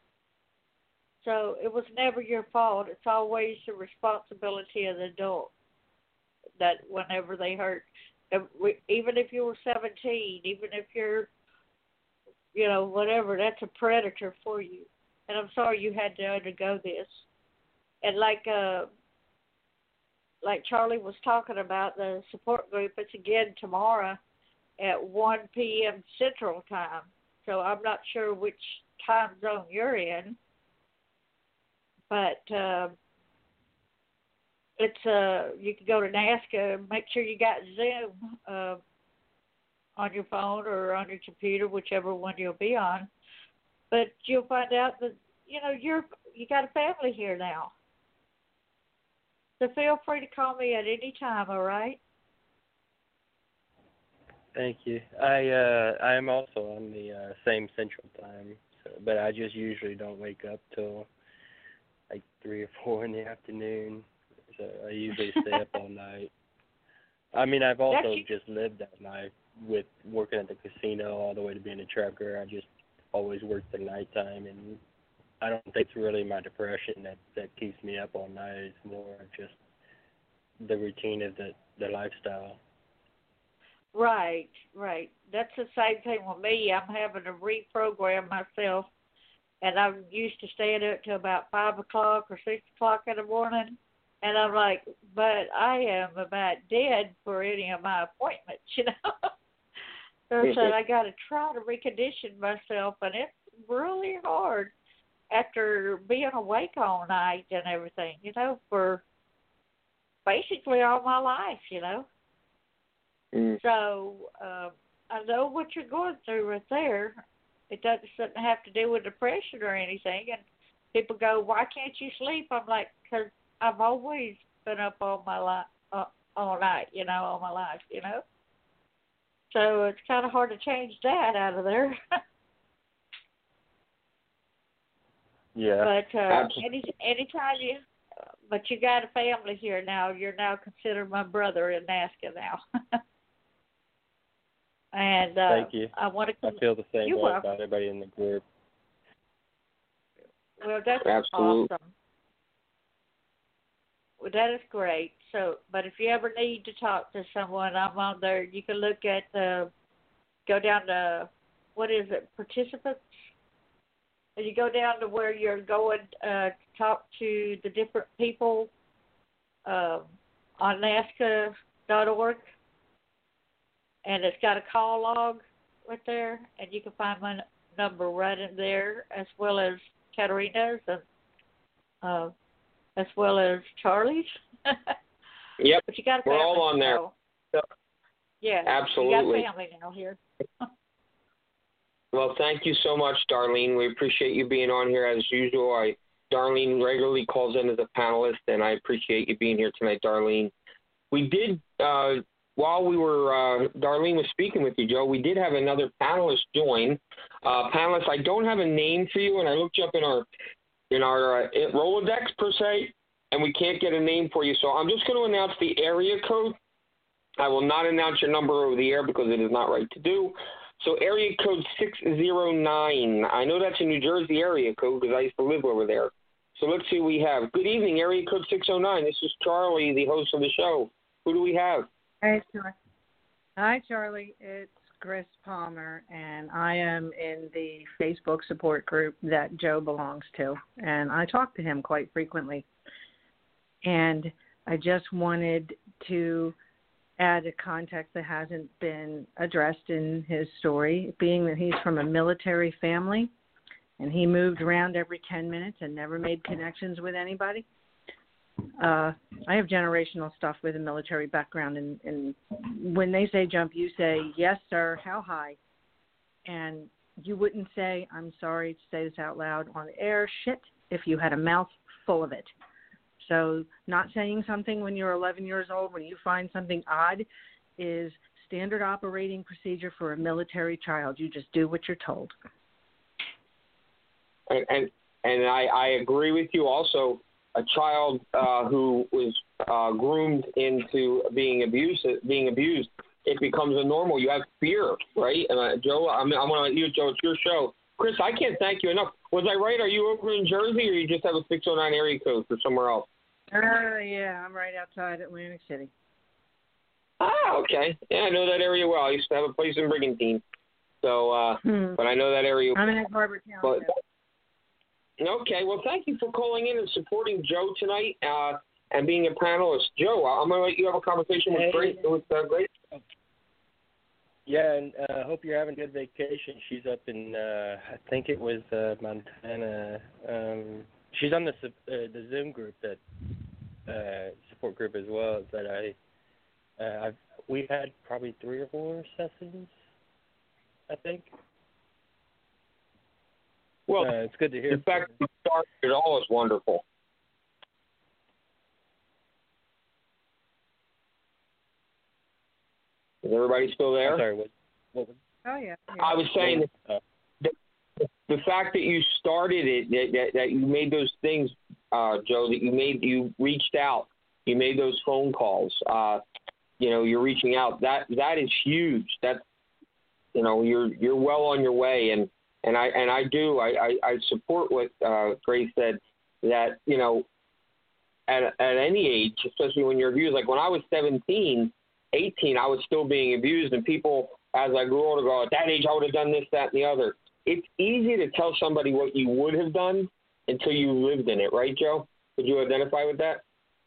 So it was never your fault. It's always the responsibility of the adult that whenever they hurt, even if you were seventeen, even if you're, you know, whatever, that's a predator for you. And I'm sorry you had to undergo this. And like uh, like Charlie was talking about, the support group, it's again tomorrow at one p.m. Central Time. So I'm not sure which time zone you're in. But uh, it's uh, you can go to NAASCA and make sure you got Zoom uh, on your phone or on your computer, whichever one you'll be on. But you'll find out that, you know, you're you got a family here now. So feel free to call me at any time, all right? Thank you. I uh I am also on the uh, same Central Time, so, but I just usually don't wake up till like three or four in the afternoon. So I usually stay up all night. I mean, I've also just lived that life with working at the casino all the way to being a trucker. I just always worked the nighttime, and I don't think it's really my depression that that keeps me up all night. It's more just the routine of the the lifestyle. Right, right. That's the same thing with me. I'm having to reprogram myself, and I'm used to staying up till about five o'clock or six o'clock in the morning, and I'm like, but I am about dead for any of my appointments, you know. So I said I got to try to recondition myself, and it's really hard after being awake all night and everything, you know, for basically all my life, you know. Mm. So um, I know what you're going through right there. It doesn't have to do with depression or anything. And people go, why can't you sleep? I'm like, because I've always been up all my life, uh, all night, you know, all my life, you know. So it's kind of hard to change that out of there. Yeah. But uh, any anytime you, but you got a family here now. You're now considered my brother in NAASCA now. And uh, thank you. I want to. I feel the same way welcome. about everybody in the group. Well, that's Absolutely. awesome. Well, that is great. So, but if you ever need to talk to someone, I'm on there. You can look at the, go down to, what is it, participants? And you go down to where you're going uh, to talk to the different people um, on NAASCA dot org. And it's got a call log right there, and you can find my n- number right in there, as well as Katarina's, and uh, as well as Charlie's. Yep, But you got a we're family all on there. now. Yeah, Absolutely. You got family now here. Well, thank you so much, Darlene. We appreciate you being on here as usual. I, Darlene regularly calls in as a panelist, and I appreciate you being here tonight, Darlene. We did, uh, while we were, uh, Darlene was speaking with you, Joe, we did have another panelist join. Uh, panelist, I don't have a name for you, and I looked you up in our in our uh, Rolodex, per se, and we can't get a name for you. So I'm just going to announce the area code. I will not announce your number over the air because it is not right to do. So area code six zero nine. I know that's a New Jersey area code because I used to live over there. So let's see what we have. Good evening, area code six oh nine. This is Charlie, the host of the show. Who do we have? Hi, Charlie. Hi, Charlie. It's Chris Palmer, and I am in the Facebook support group that Joe belongs to, and I talk to him quite frequently. And I just wanted to add a context that hasn't been addressed in his story, being that he's from a military family, and he moved around every ten minutes and never made connections with anybody. Uh, I have generational stuff with a military background, and, and when they say jump, you say, yes, sir, how high? And you wouldn't say, I'm sorry to say this out loud on the air, shit, if you had a mouth full of it. So not saying something when you're eleven years old, when you find something odd, is standard operating procedure for a military child. You just do what you're told. And and, and I, I agree with you also. A child uh, who was uh, groomed into being abused, being abused, it becomes a normal. You have fear, right? And uh, Joe, I'm, I'm going to let you, Joe, it's your show. Chris, I can't thank you enough. Was I right? Are you over in Jersey, or you just have a six oh nine area code for somewhere else? Uh, yeah, I'm right outside Atlantic City. Ah, okay. Yeah, I know that area well. I used to have a place in Brigantine, so uh, hmm. but I know that area. I'm in Egg Harbor County. Okay, well, thank you for calling in and supporting Joe tonight uh, and being a panelist. Joe, I'm going to let you have a conversation with hey. Grace. It was uh, great. Yeah, and I uh, hope you're having a good vacation. She's up in, uh, I think it was uh, Montana. Um, she's on the uh, the Zoom group, that uh, support group as well. That I, uh, I've we've had probably three or four sessions, I think. Well, uh, it's good to hear. The fact that you started it all is wonderful. Is everybody still there? I'm sorry, what, what was Oh yeah. yeah. I was saying uh, the, the fact that you started it, that, that, that you made those things, uh, Joe, that you made, you reached out, you made those phone calls, uh, you know, you're reaching out. That that is huge. That's, you know, you're you're well on your way, and, and I and I do I, I, I support what uh, Grace said, that, you know, at at any age, especially when you're abused. Like when I was seventeen, eighteen, I was still being abused, and people, as I grew older, go, at that age I would have done this, that, and the other. It's easy to tell somebody what you would have done until you lived in it, right, Joe? Would you identify with that?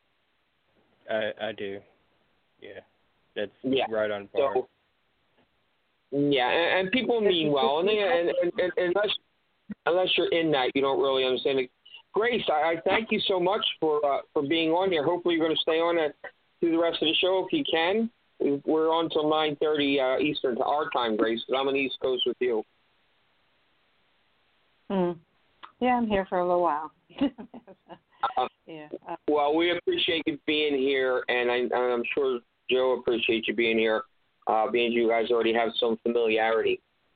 I I do. Yeah, that's Yeah. right on par. So, yeah, and, and people mean well, and, they, and, and, and unless unless you're in that, you don't really understand it. Grace, I, I thank you so much for uh, for being on here. Hopefully, you're going to stay on it through the rest of the show if you can. We're on till nine thirty uh, Eastern to our time, Grace, because I'm on the East Coast with you. Hmm. Yeah, I'm here for a little while. uh, yeah. Uh, well, we appreciate you being here, and, I, and I'm sure Joe appreciates you being here, uh, being you guys already have some familiarity.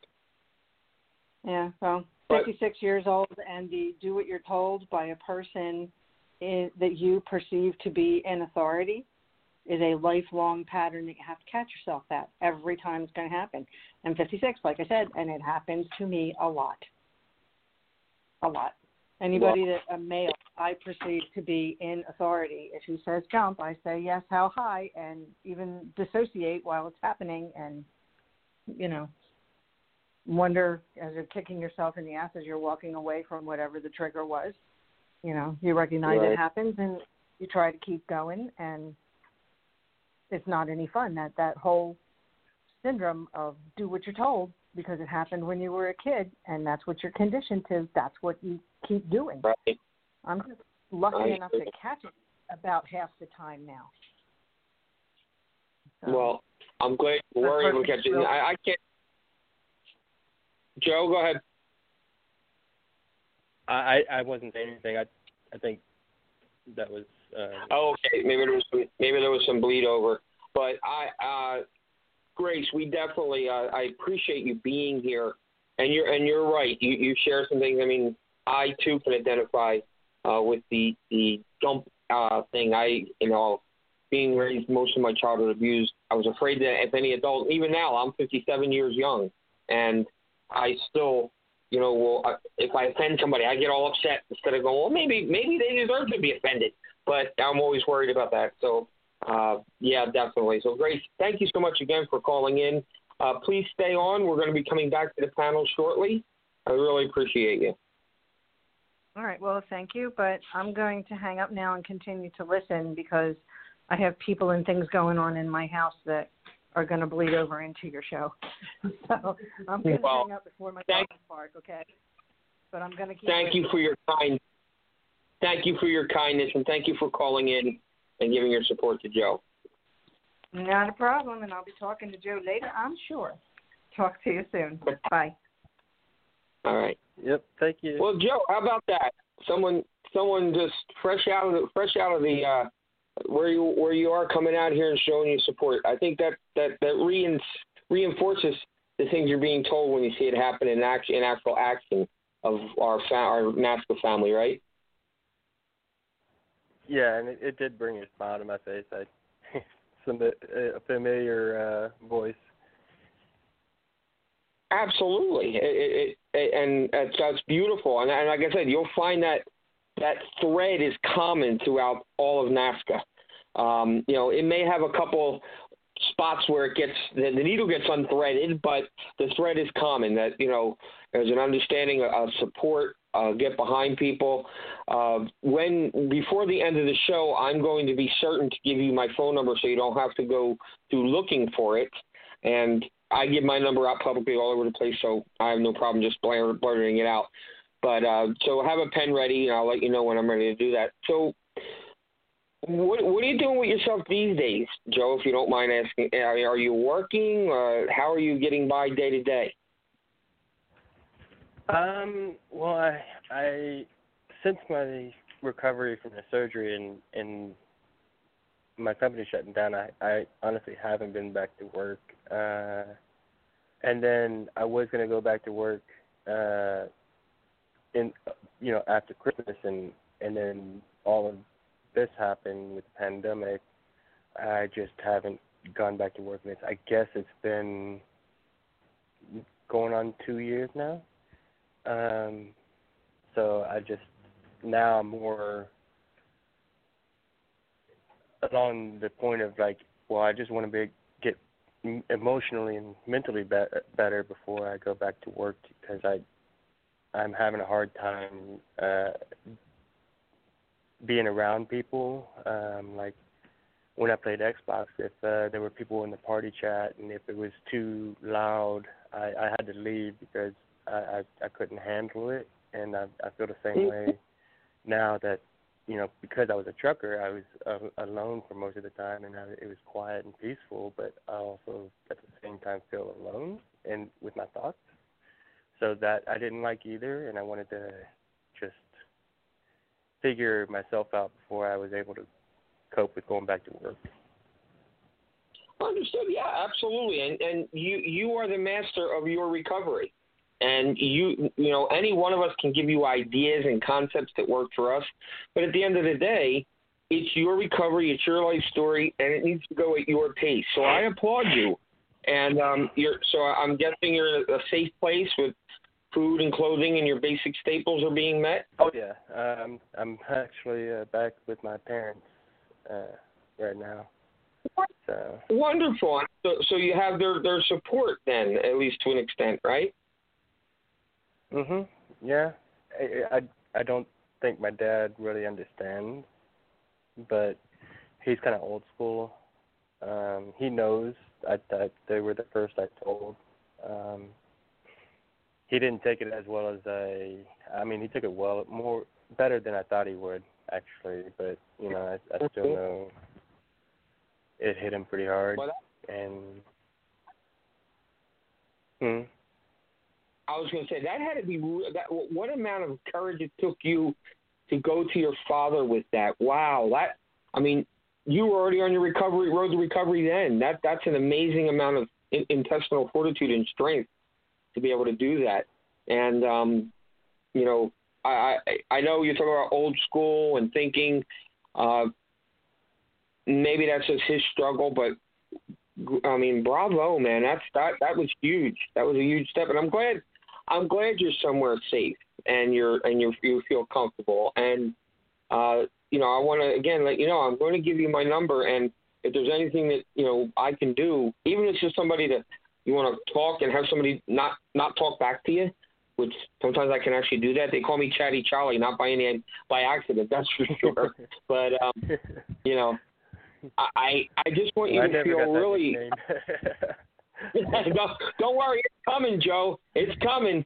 Yeah, well, fifty-six but, years old, and the do what you're told by a person in, that you perceive to be in authority is a lifelong pattern that you have to catch yourself at. Every time it's going to happen. I'm fifty-six, like I said, and it happens to me a lot. A lot. Anybody well, that, a male, I perceive to be in authority. If he says jump, I say yes, how high, and even dissociate while it's happening and, you know, wonder as you're kicking yourself in the ass as you're walking away from whatever the trigger was. You know, you recognize right. it happens and you try to keep going, and it's not any fun. That that whole syndrome of do what you're told because it happened when you were a kid, and that's what you're conditioned to. That's what you keep doing. Right. I'm just lucky right. enough to catch it about half the time now. So, well, I'm glad we're able to catch it. I, I can't. Joe, go ahead. I, I wasn't saying anything. I I think that was. Uh, oh, okay. Maybe there was some, maybe there was some bleed over, but I, uh, Grace, we definitely. Uh, I appreciate you being here, and you're and you're right. You you share some things. I mean, I too can identify uh, with the the jump uh, thing. I you know, being raised most of my childhood abused. I was afraid that if any adult, even now, I'm fifty-seven years young, and I still, you know, will if I offend somebody, I get all upset instead of going, well, maybe maybe they deserve to be offended. But I'm always worried about that. So, uh, yeah, definitely. So, Grace, thank you so much again for calling in. Uh, please stay on. We're going to be coming back to the panel shortly. I really appreciate you. All right. Well, thank you. But I'm going to hang up now and continue to listen because I have people and things going on in my house that are going to bleed over into your show. So I'm going to well, hang up before my thank, dogs bark, okay? But I'm going to keep Thank listening. you for your kind. Thank you for your kindness, and thank you for calling in and giving your support to Joe. Not a problem, and I'll be talking to Joe later, I'm sure. Talk to you soon. Bye. All right. Yep. Thank you. Well, Joe, how about that? Someone, someone just fresh out of the fresh out of the uh, where you where you are coming out here and showing you support. I think that that that rein, reinforces the things you're being told when you see it happen in action, in actual action of our fa- our NASCA family, right? Yeah, and it, it did bring a smile to my face. I, some a familiar uh, voice. Absolutely, it, it, it, and that's, that's beautiful. And, and like I said, you'll find that that thread is common throughout all of NASCA. Um, you know, it may have a couple spots where it gets the, the needle gets unthreaded, but the thread is common. That you know, there's an understanding of support. Uh, get behind people. Uh, when before the end of the show, I'm going to be certain to give you my phone number so you don't have to go through looking for it. And I give my number out publicly all over the place, so I have no problem just blur- blurting it out. But uh, so have a pen ready, and I'll let you know when I'm ready to do that. So what, what are you doing with yourself these days, Joe, if you don't mind asking? Are, are you working? Uh, how are you getting by day to day? Um, well, I, I since my recovery from the surgery in, in my company shutting down, I, I honestly haven't been back to work. Uh, and then I was going to go back to work uh, in, you know, after Christmas, and, and then all of this happened with the pandemic. I just haven't gone back to work. And it's, I guess it's been going on two years now. Um, so I just, now I'm more along the point of like, well, I just want to be, get emotionally and mentally be- better before I go back to work, because I, I'm having a hard time uh, being around people. Um, like when I played Xbox, if uh, there were people in the party chat and if it was too loud, I, I had to leave because I, I, I couldn't handle it. And I, I feel the same way now that, you know, because I was a trucker, I was uh, alone for most of the time, and I, it was quiet and peaceful, but I also at the same time feel alone and with my thoughts. So that I didn't like either, and I wanted to just figure myself out before I was able to cope with going back to work. Understood. Yeah, absolutely. And and you you are the master of your recovery. And you you know, any one of us can give you ideas and concepts that work for us, but at the end of the day, it's your recovery, it's your life story, and it needs to go at your pace. So I applaud you. And um, you're so I'm guessing you're in a safe place with food and clothing, and your basic staples are being met. Oh yeah, um, I'm actually uh, back with my parents uh, right now. So wonderful. So so you have their their support then, at least to an extent, right? Mhm. Yeah. I, I I don't think my dad really understands, but he's kind of old school. Um, he knows. I, I they were the first I told. Um, he didn't take it as well as I. I mean, he took it well, more better than I thought he would actually. But you know, I, I still know it hit him pretty hard. And hmm. I was going to say, that had to be, that. What amount of courage it took you to go to your father with that. Wow. That, I mean, you were already on your recovery, road to recovery then. That That's an amazing amount of in, intestinal fortitude and strength to be able to do that. And, um, you know, I, I, I know you're talking about old school and thinking, uh, maybe that's just his struggle, but I mean, bravo, man. That's, that, that was huge. That was a huge step. And I'm glad, I'm glad you're somewhere safe and you're and you you feel comfortable. And uh, you know, I want to again let you know I'm going to give you my number, and if there's anything that you know I can do, even if it's just somebody that you want to talk and have somebody not not talk back to you, which sometimes I can actually do that. They call me Chatty Charlie, not by any by accident, that's for sure. But um, you know, I I just want you well, to feel really. don't, don't worry, it's coming, Joe. It's coming.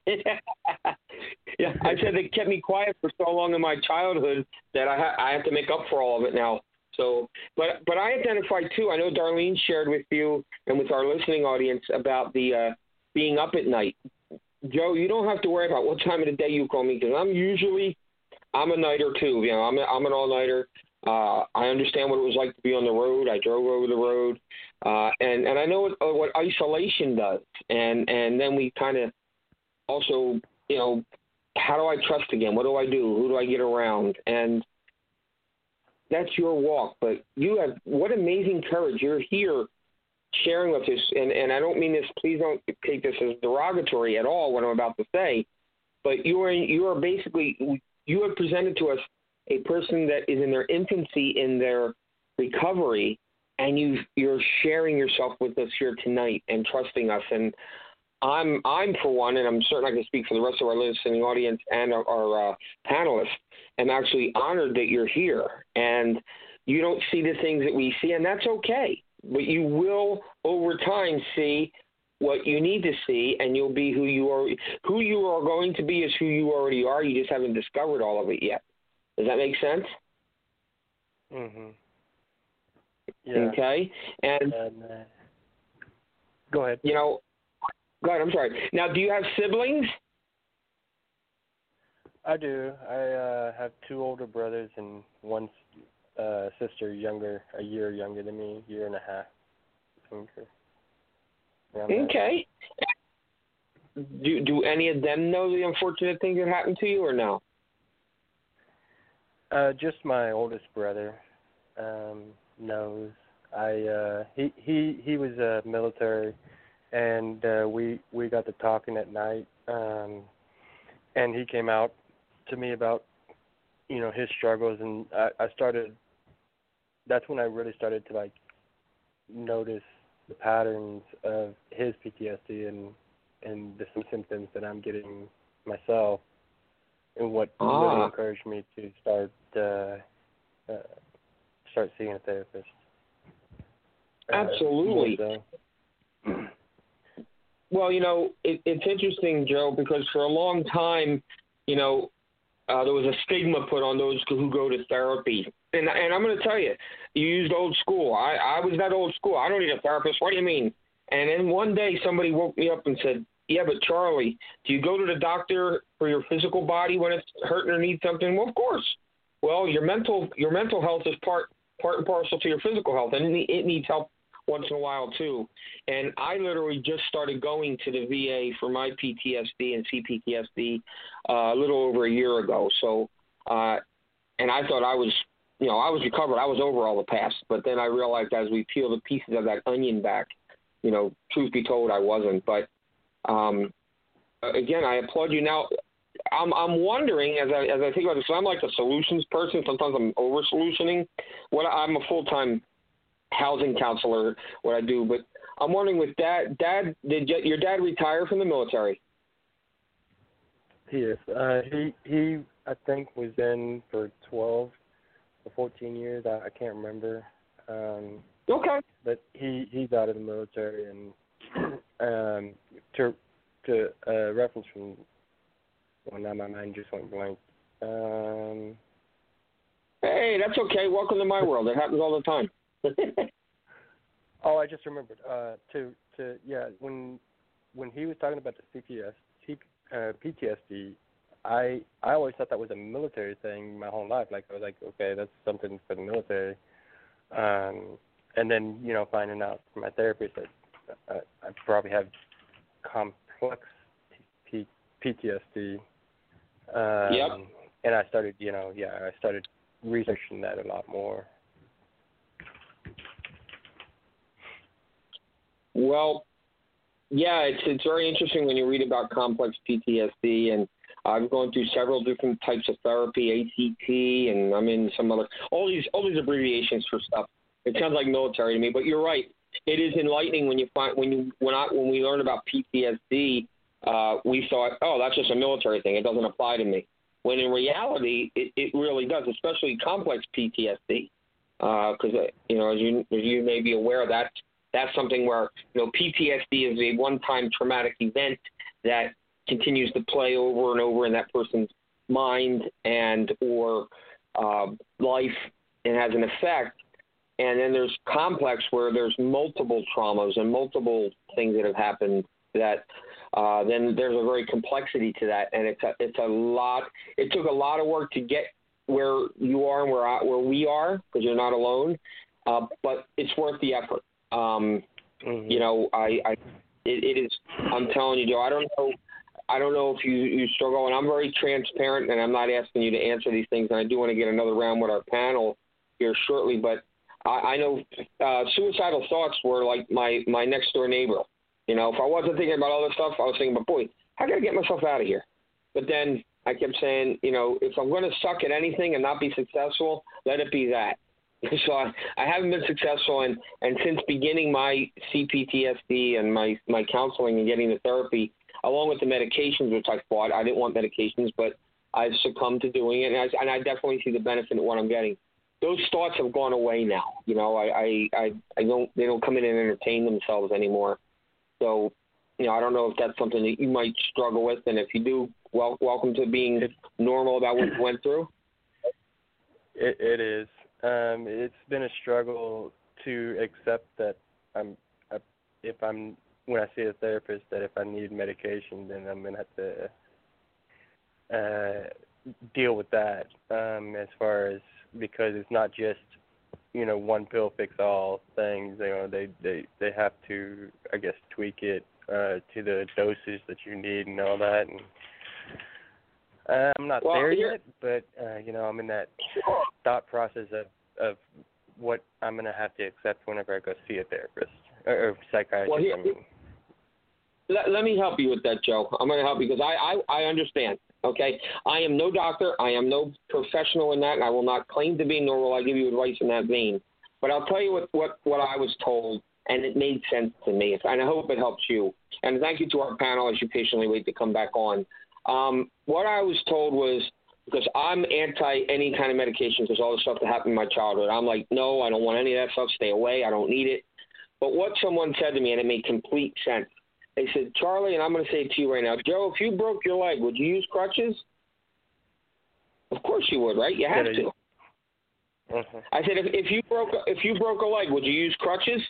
Yeah, I said they kept me quiet for so long in my childhood that I, ha- I have to make up for all of it now. So, but but I identify too. I know Darlene shared with you and with our listening audience about the uh, being up at night. Joe, you don't have to worry about what time of the day you call me because I'm usually I'm a nighter too. You know, I'm a, I'm an all nighter. Uh, I understand what it was like to be on the road. I drove over the road, uh, and and I know what, uh, what isolation does. And and then we kind of also, you know, how do I trust again? What do I do? Who do I get around? And that's your walk. But you have what amazing courage. You're here sharing with us, and and I don't mean this. Please don't take this as derogatory at all. What I'm about to say, but you are you are basically you have presented to us a person that is in their infancy in their recovery, and you you're sharing yourself with us here tonight and trusting us. And I'm I'm for one, and I'm certain I can speak for the rest of our listening audience and our, our uh, panelists, am actually honored that you're here. And you don't see the things that we see, and that's okay. But you will over time see what you need to see, and you'll be who you are. Who you are going to be is who you already are. You just haven't discovered all of it yet. Does that make sense? Mhm. Yeah. Okay. And, and uh, go ahead. You know, go ahead. I'm sorry. Now, do you have siblings? I do. I uh, have two older brothers and one uh, sister sister younger, a year younger than me, year and a half younger. Okay. Do do any of them know the unfortunate things that happened to you, or no? Uh, just my oldest brother um, knows. I uh, he he he was uh, military, and uh, we we got to talking at night, um, and he came out to me about you know his struggles, and I, I started. That's when I really started to like notice the patterns of his P T S D and and the some symptoms that I'm getting myself, and what ah. really encouraged me to start uh, uh, start seeing a therapist. Absolutely. Uh, so. Well, you know, it, it's interesting, Joe, because for a long time, you know, uh, there was a stigma put on those who go to therapy. And and I'm going to tell you, you used old school. I, I was that old school. I don't need a therapist. What do you mean? And then one day somebody woke me up and said, yeah, but Charlie, do you go to the doctor for your physical body when it's hurting or needs something? Well, of course. Well, your mental your mental health is part part and parcel to your physical health, and it needs help once in a while too. And I literally just started going to the V A for my P T S D and C P T S D uh, a little over a year ago. So, uh, and I thought I was, you know, I was recovered. I was over all the past. But then I realized as we peel the pieces of that onion back, you know, truth be told, I wasn't. But um, again, I applaud you. Now, I'm I'm wondering as I as I think about this. So I'm like a solutions person. Sometimes I'm over solutioning. What I'm a full time housing counselor, what I do, but I'm wondering with dad, dad, did your dad retire from the military? He is. Uh, he, he, I think was in for twelve or fourteen years. I, I can't remember. Um, okay. But he, he's out of the military, and um, to, to uh, reference from, well, now my mind just went blank. Um, hey, that's okay. Welcome to my world. It happens all the time. Oh, I just remembered. Uh, to to yeah, when when he was talking about the C P S, C, uh, P T S D, I I always thought that was a military thing my whole life. Like I was like, okay, that's something for the military. Um, and then you know, finding out from my therapist that uh, I probably have complex P, P T S D. Um, yep. And I started, you know, yeah, I started researching that a lot more. Well, yeah, it's it's very interesting when you read about complex P T S D, and I've gone through several different types of therapy, A C T, and I'm in some other all these all these abbreviations for stuff. It sounds like military to me, but you're right. It is enlightening when you find when you when I when we learn about P T S D, uh, we thought, oh, that's just a military thing. It doesn't apply to me. When in reality, it, it really does, especially complex P T S D, because uh, you know, as you as you may be aware, that. That's something where, you know, P T S D is a one-time traumatic event that continues to play over and over in that person's mind and or uh, life and has an effect. And then there's complex where there's multiple traumas and multiple things that have happened that uh, then there's a very complexity to that. And it's a, it's a lot. It took a lot of work to get where you are and where, I, where we are, because you're not alone. Uh, but it's worth the effort. Um, mm-hmm. You know, I, I it, it is. I'm telling you, Joe. I don't know. I don't know if you, you struggle, and I'm very transparent, and I'm not asking you to answer these things. And I do want to get another round with our panel here shortly. But I, I know uh, suicidal thoughts were like my my next door neighbor. You know, if I wasn't thinking about all this stuff, I was thinking, but boy, I got to get myself out of here. But then I kept saying, you know, if I'm going to suck at anything and not be successful, let it be that. So I, I haven't been successful, and, and since beginning my C P T S D and my, my counseling and getting the therapy, along with the medications, which I fought, I didn't want medications, but I've succumbed to doing it, and I, and I definitely see the benefit of what I'm getting. Those thoughts have gone away now. You know, I, I, I, I don't they don't come in and entertain themselves anymore. So, you know, I don't know if that's something that you might struggle with, and if you do, well, welcome to being normal about what you went through. It, it is. Um, it's been a struggle to accept that I'm, uh, if I'm, when I see a therapist, that if I need medication, then I'm going to have to uh, deal with that um, as far as, because it's not just you know, one pill fix all things. You know, they they they have to, I guess, tweak it uh, to the dosage that you need and all that. And uh, I'm not well, there here, yet, but uh, you know, I'm in that thought process of of what I'm gonna have to accept whenever I go see a therapist or, or psychiatrist. well, here, I mean. let, let me help you with that, Joe. I'm going to help you because I, I I understand. Okay, I am no doctor. I am no professional in that, and I will not claim to be, nor will I give you advice in that vein. But I'll tell you what, what, what I was told, and it made sense to me, and I hope it helps you. And thank you to our panel as you patiently wait to come back on. Um, what I was told was, because I'm anti any kind of medication because all the stuff that happened in my childhood, I'm like, no, I don't want any of that stuff. Stay away. I don't need it. But what someone said to me, and it made complete sense, they said, Charlie, and I'm going to say it to you right now, Joe, if you broke your leg, would you use crutches? Of course you would, right? You have to. Uh-huh. I said, if, if you broke if you broke a leg, would you use crutches?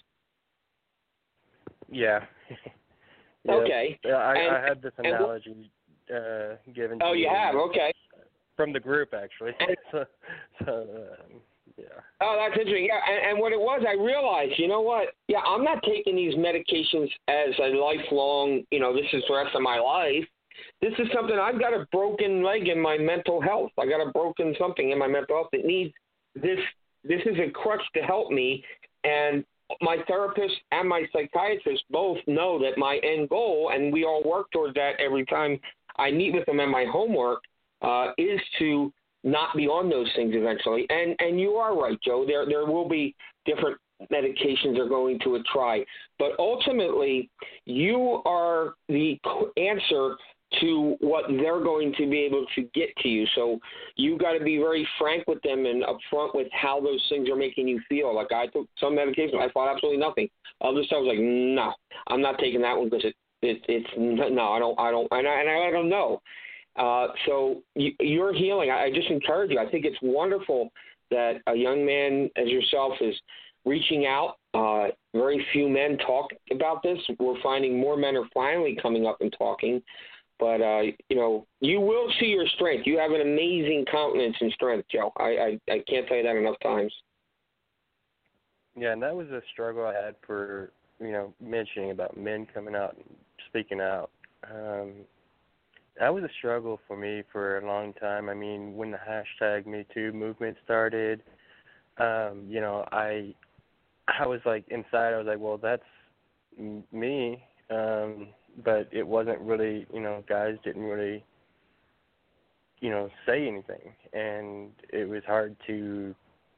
Yeah. yeah. Okay. Yeah, I, and, I had this analogy uh, given to oh, me. you have? Okay. From the group, actually. so, so um, yeah. Oh, that's interesting. Yeah, and, and what it was, I realized, you know what? Yeah, I'm not taking these medications as a lifelong, you know, this is the rest of my life. This is something, I've got a broken leg in my mental health. I got a broken something in my mental health that needs this. This is a crutch to help me. And my therapist and my psychiatrist both know that my end goal, and we all work towards that every time I meet with them in my homework, uh, is to not be on those things eventually. And and you are right, Joe. There there will be different medications they're going to try. But ultimately, you are the answer to what they're going to be able to get to you. So you got to be very frank with them and upfront with how those things are making you feel. Like I took some medication, I thought absolutely nothing. Other stuff I was like, no, I'm not taking that one because it, it it's no, I don't, I don't, and I, and I let them know. Uh, so you, you're healing. I, I just encourage you. I think it's wonderful that a young man as yourself is reaching out. Uh, very few men talk about this. We're finding more men are finally coming up and talking. But, uh, you know, you will see your strength. You have an amazing countenance and strength, Joe. I, I, I can't tell you that enough times. Yeah, and that was a struggle I had for, you know, mentioning about men coming out and speaking out. Um, that was a struggle for me for a long time. I mean, when the hashtag Me Too movement started, um, you know, I I was like inside, I was like, well, that's me. Um, but it wasn't really, you know, guys didn't really, you know, say anything. And it was hard to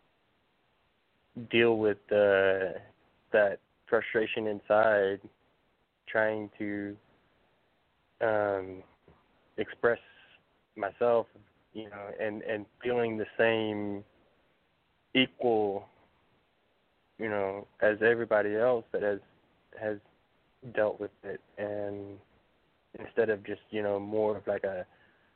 deal with uh, that frustration inside, trying to um, express myself, you know, and, and feeling the same equal, you know, as everybody else that has has dealt with it, and instead of just, you know, more of like a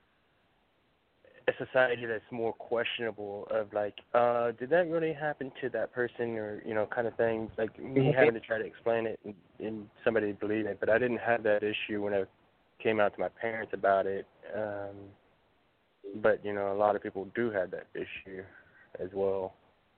a society that's more questionable of like, uh, did that really happen to that person, or, you know, kind of things, like me having to try to explain it and, and somebody believe it. But I didn't have that issue when I came out to my parents about it. Um, but, you know, a lot of people do have that issue as well.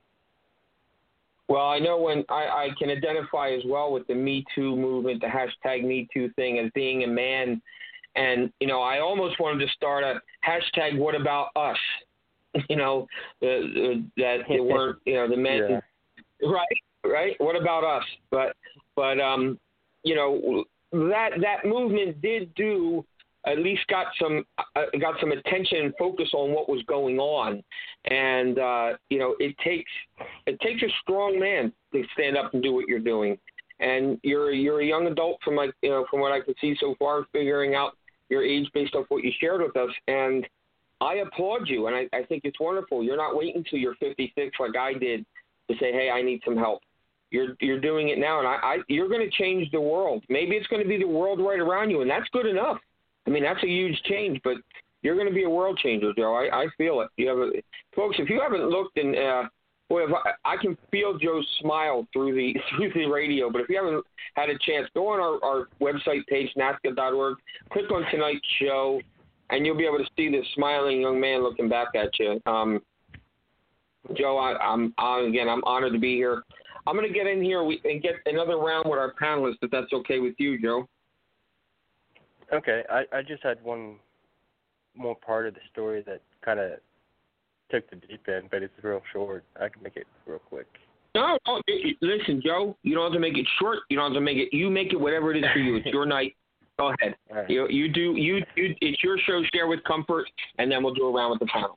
Well, I know when I, I can identify as well with the Me Too movement, the hashtag Me Too thing, as being a man. And, you know, I almost wanted to start a hashtag What About Us, you know, the, the, that they weren't, you know, the men. Yeah. Right, right. What about us? But, but um, you know, that that movement did do, at least got some uh, got some attention and focus on what was going on. And, uh, you know, it takes it takes a strong man to stand up and do what you're doing. And you're you're a young adult from like you know from what I can see so far, figuring out your age based off what you shared with us. And I applaud you, and I, I think it's wonderful. You're not waiting until you're fifty-six like I did to say, hey, I need some help. You're you're doing it now, and I, I you're going to change the world. Maybe it's going to be the world right around you, and that's good enough. I mean, that's a huge change, but you're going to be a world changer, Joe. I, I feel it. You have a, folks, if you haven't looked, and uh, boy, if I, I can feel Joe's smile through the through the radio. But if you haven't had a chance, go on our, our website page, nasca dot org, click on tonight's show, and you'll be able to see this smiling young man looking back at you. Um, Joe, I, I'm uh, again, I'm honored to be here. I'm going to get in here and get another round with our panelists, if that's okay with you, Joe. Okay, I, I just had one more part of the story that kind of took the deep end, but it's real short. I can make it real quick. No, no, listen, Joe, you don't have to make it short. You don't have to make it. You make it whatever it is for you. It's your night. Go ahead. Right. You you do you you. It's your show. Share with comfort, and then we'll do a round with the panel.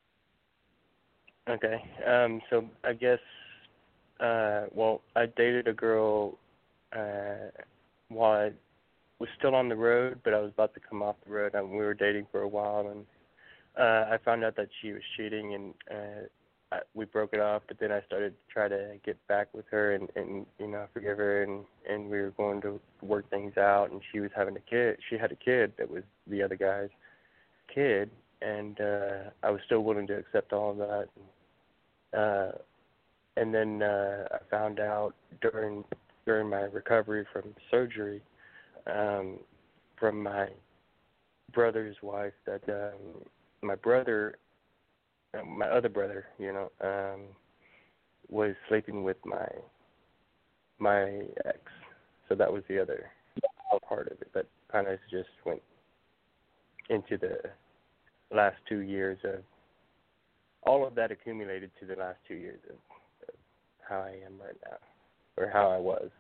Okay. Um. So I guess. Uh. Well, I dated a girl. Uh. While I was still on the road, but I was about to come off the road, and we were dating for a while, and uh, I found out that she was cheating, and uh, I, we broke it off. But then I started to try to get back with her, and, and you know, forgive her, and, and we were going to work things out. And she was having a kid. She had a kid that was the other guy's kid, and uh, I was still willing to accept all of that. And, uh, and then uh, I found out during during my recovery from surgery um, from my brother's wife that um, my brother. My other brother, you know, um, was sleeping with my my ex, so that was the other part of it. That kind of just went into the last two years of all of that accumulated to the last two years of, of how I am right now, or how I was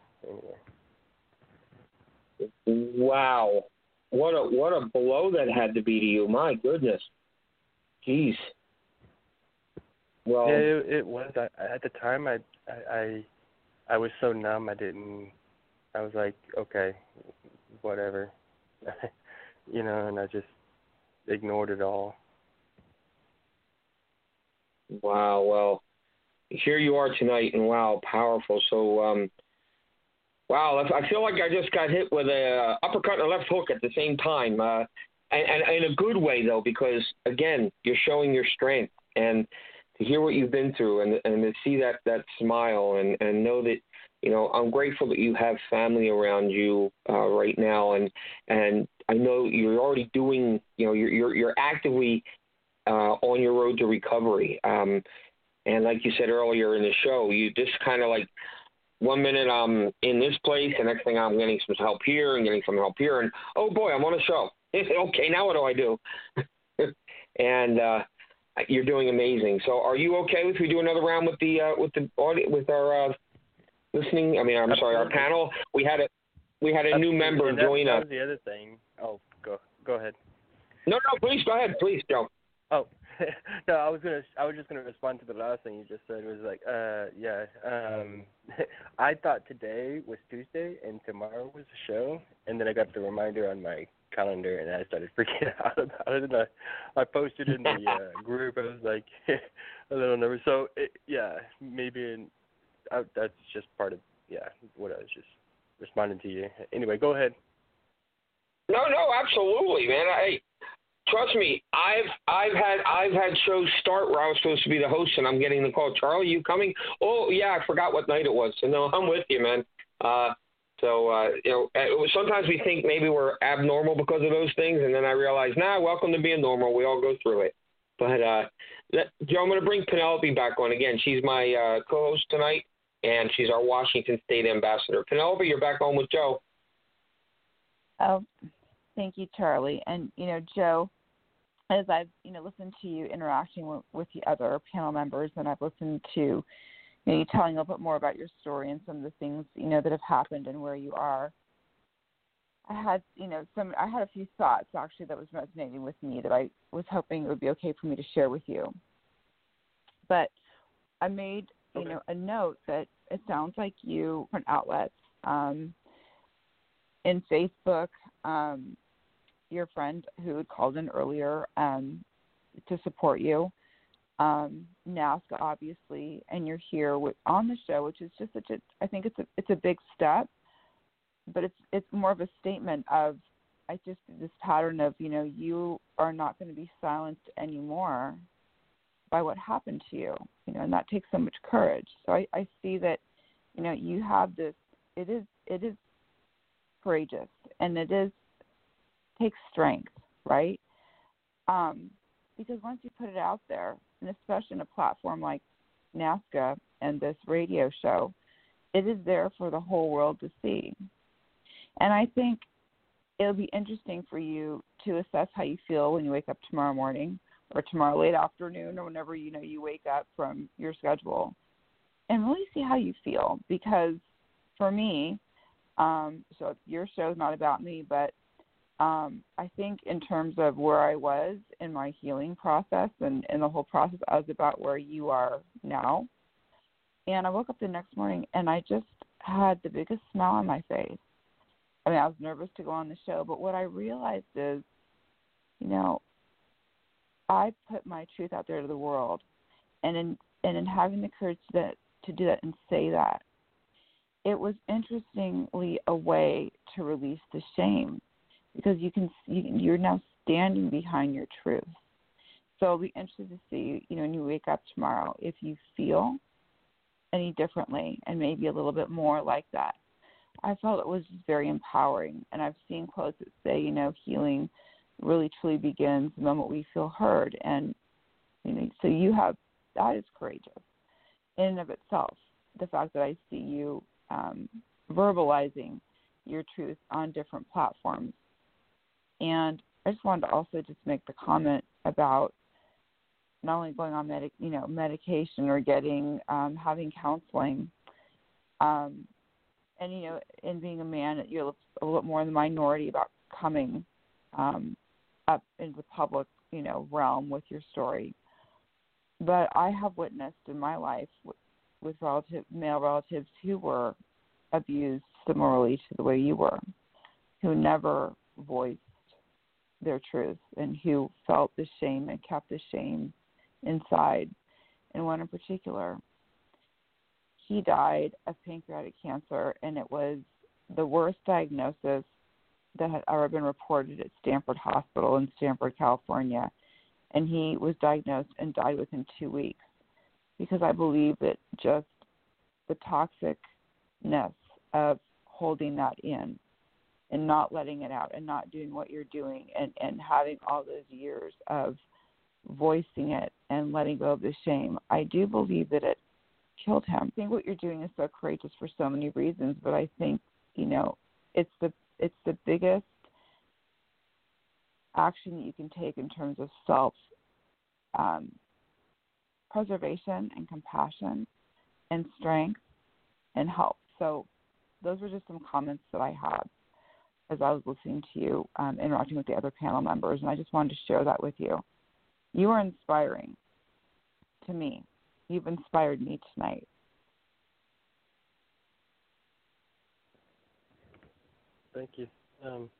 anyway. Wow, what a what a blow that had to be to you. My goodness, jeez. Well, yeah, it, it was. I, at the time, I, I, I, I was so numb. I didn't. I was like, okay, whatever, you know, and I just ignored it all. Wow. Well, here you are tonight, and wow, powerful. So, um, wow, I feel like I just got hit with a uppercut and a left hook at the same time, uh, and, and in a good way though, because again, you're showing your strength and. To hear what you've been through and and to see that, that smile and, and know that, you know, I'm grateful that you have family around you uh, right now. And, and I know you're already doing, you know, you're, you're, you're actively uh, on your road to recovery. Um, and like you said earlier in the show, you just kind of like one minute I'm in this place, the next thing I'm getting some help here and getting some help here. And, oh, boy, I'm on a show. Okay, now what do I do? and, uh, You're doing amazing. So, are you okay if we do another round with the uh, with the audience, with our uh, listening? I mean, I'm Absolutely. sorry, our panel. We had a we had a Absolutely. new member and that, join that us. Was the other thing. Oh, go go ahead. No, no, please go ahead, please, Joe. Oh, no, I was gonna. I was just gonna respond to the last thing you just said. It was like, uh, yeah. Um, I thought today was Tuesday and tomorrow was the show, and then I got the reminder on my calendar, and I started freaking out about it, and I, I posted in the uh, group. I was like, a little nervous. So, it, yeah, maybe in, I, that's just part of, yeah, what I was just responding to you. Anyway, go ahead. No, no, absolutely, man. I trust me. I've I've had I've had shows start where I was supposed to be the host, and I'm getting the call. Charlie, you coming? Oh, yeah, I forgot what night it was. So no, I'm with you, man. Uh, So, uh, you know, it was, sometimes we think maybe we're abnormal because of those things, and then I realize, nah, welcome to being normal. We all go through it. But, uh, that, Joe, I'm going to bring Penelope back on again. She's my uh, co-host tonight, and she's our Washington State ambassador. Penelope, you're back on with Joe. Oh, thank you, Charlie. And, you know, Joe, as I've, you know, listened to you interacting with, with the other panel members, and I've listened to you know, you telling a little bit more about your story and some of the things, you know, that have happened and where you are. I had, you know, some, I had a few thoughts actually that was resonating with me that I was hoping it would be okay for me to share with you. But I made, you okay. know, a note that it sounds like you, different outlets, um, in Facebook, um, your friend who had called in earlier um, to support you, Um, NAASCA, obviously, and you're here with, on the show, which is just such a, I think it's a, it's a big step, but it's, it's more of a statement of, I just, this pattern of, you know, you are not going to be silenced anymore by what happened to you, you know, and that takes so much courage. So I, I see that, you know, you have this, it is, it is courageous, and it is, takes strength, right? Um, because once you put it out there, and especially in a platform like NAASCA and this radio show, it is there for the whole world to see. And I think it'll be interesting for you to assess how you feel when you wake up tomorrow morning or tomorrow late afternoon or whenever, you know, you wake up from your schedule, and really see how you feel. Because for me, um, so your show is not about me, but um, I think in terms of where I was in my healing process and, and the whole process, I was about where you are now. And I woke up the next morning and I just had the biggest smile on my face. I mean, I was nervous to go on the show, but what I realized is, you know, I put my truth out there to the world, and in and in having the courage to to do that and say that, it was interestingly a way to release the shame, because you can you, you're now standing behind your truth. So I'll be interested to see, you know, when you wake up tomorrow, if you feel any differently and maybe a little bit more like that. I felt it was just very empowering, and I've seen quotes that say, you know, healing really truly begins the moment we feel heard, and you know, so you have, that is courageous in and of itself. The fact that I see you um, verbalizing your truth on different platforms, and I just wanted to also just make the comment about not only going on medic, you know, medication or getting um, having counseling. Um, And, you know, in being a man, you're a little more in the minority about coming um, up into the public, you know, realm with your story. But I have witnessed in my life with, with relative, male relatives who were abused similarly to the way you were, who never voiced their truth and who felt the shame and kept the shame inside. And one in particular, he died of pancreatic cancer, and it was the worst diagnosis that had ever been reported at Stanford Hospital in Stanford, California. And he was diagnosed and died within two weeks because I believe that just the toxicness of holding that in and not letting it out and not doing what you're doing and, and having all those years of voicing it and letting go of the shame, I do believe that it killed him. I think what you're doing is so courageous for so many reasons, but I think, you know, it's the it's the biggest action that you can take in terms of self um, preservation and compassion and strength and help. So those were just some comments that I had as I was listening to you, um, interacting with the other panel members, and I just wanted to share that with you. You are inspiring to me. You've inspired me tonight. Thank you. Um,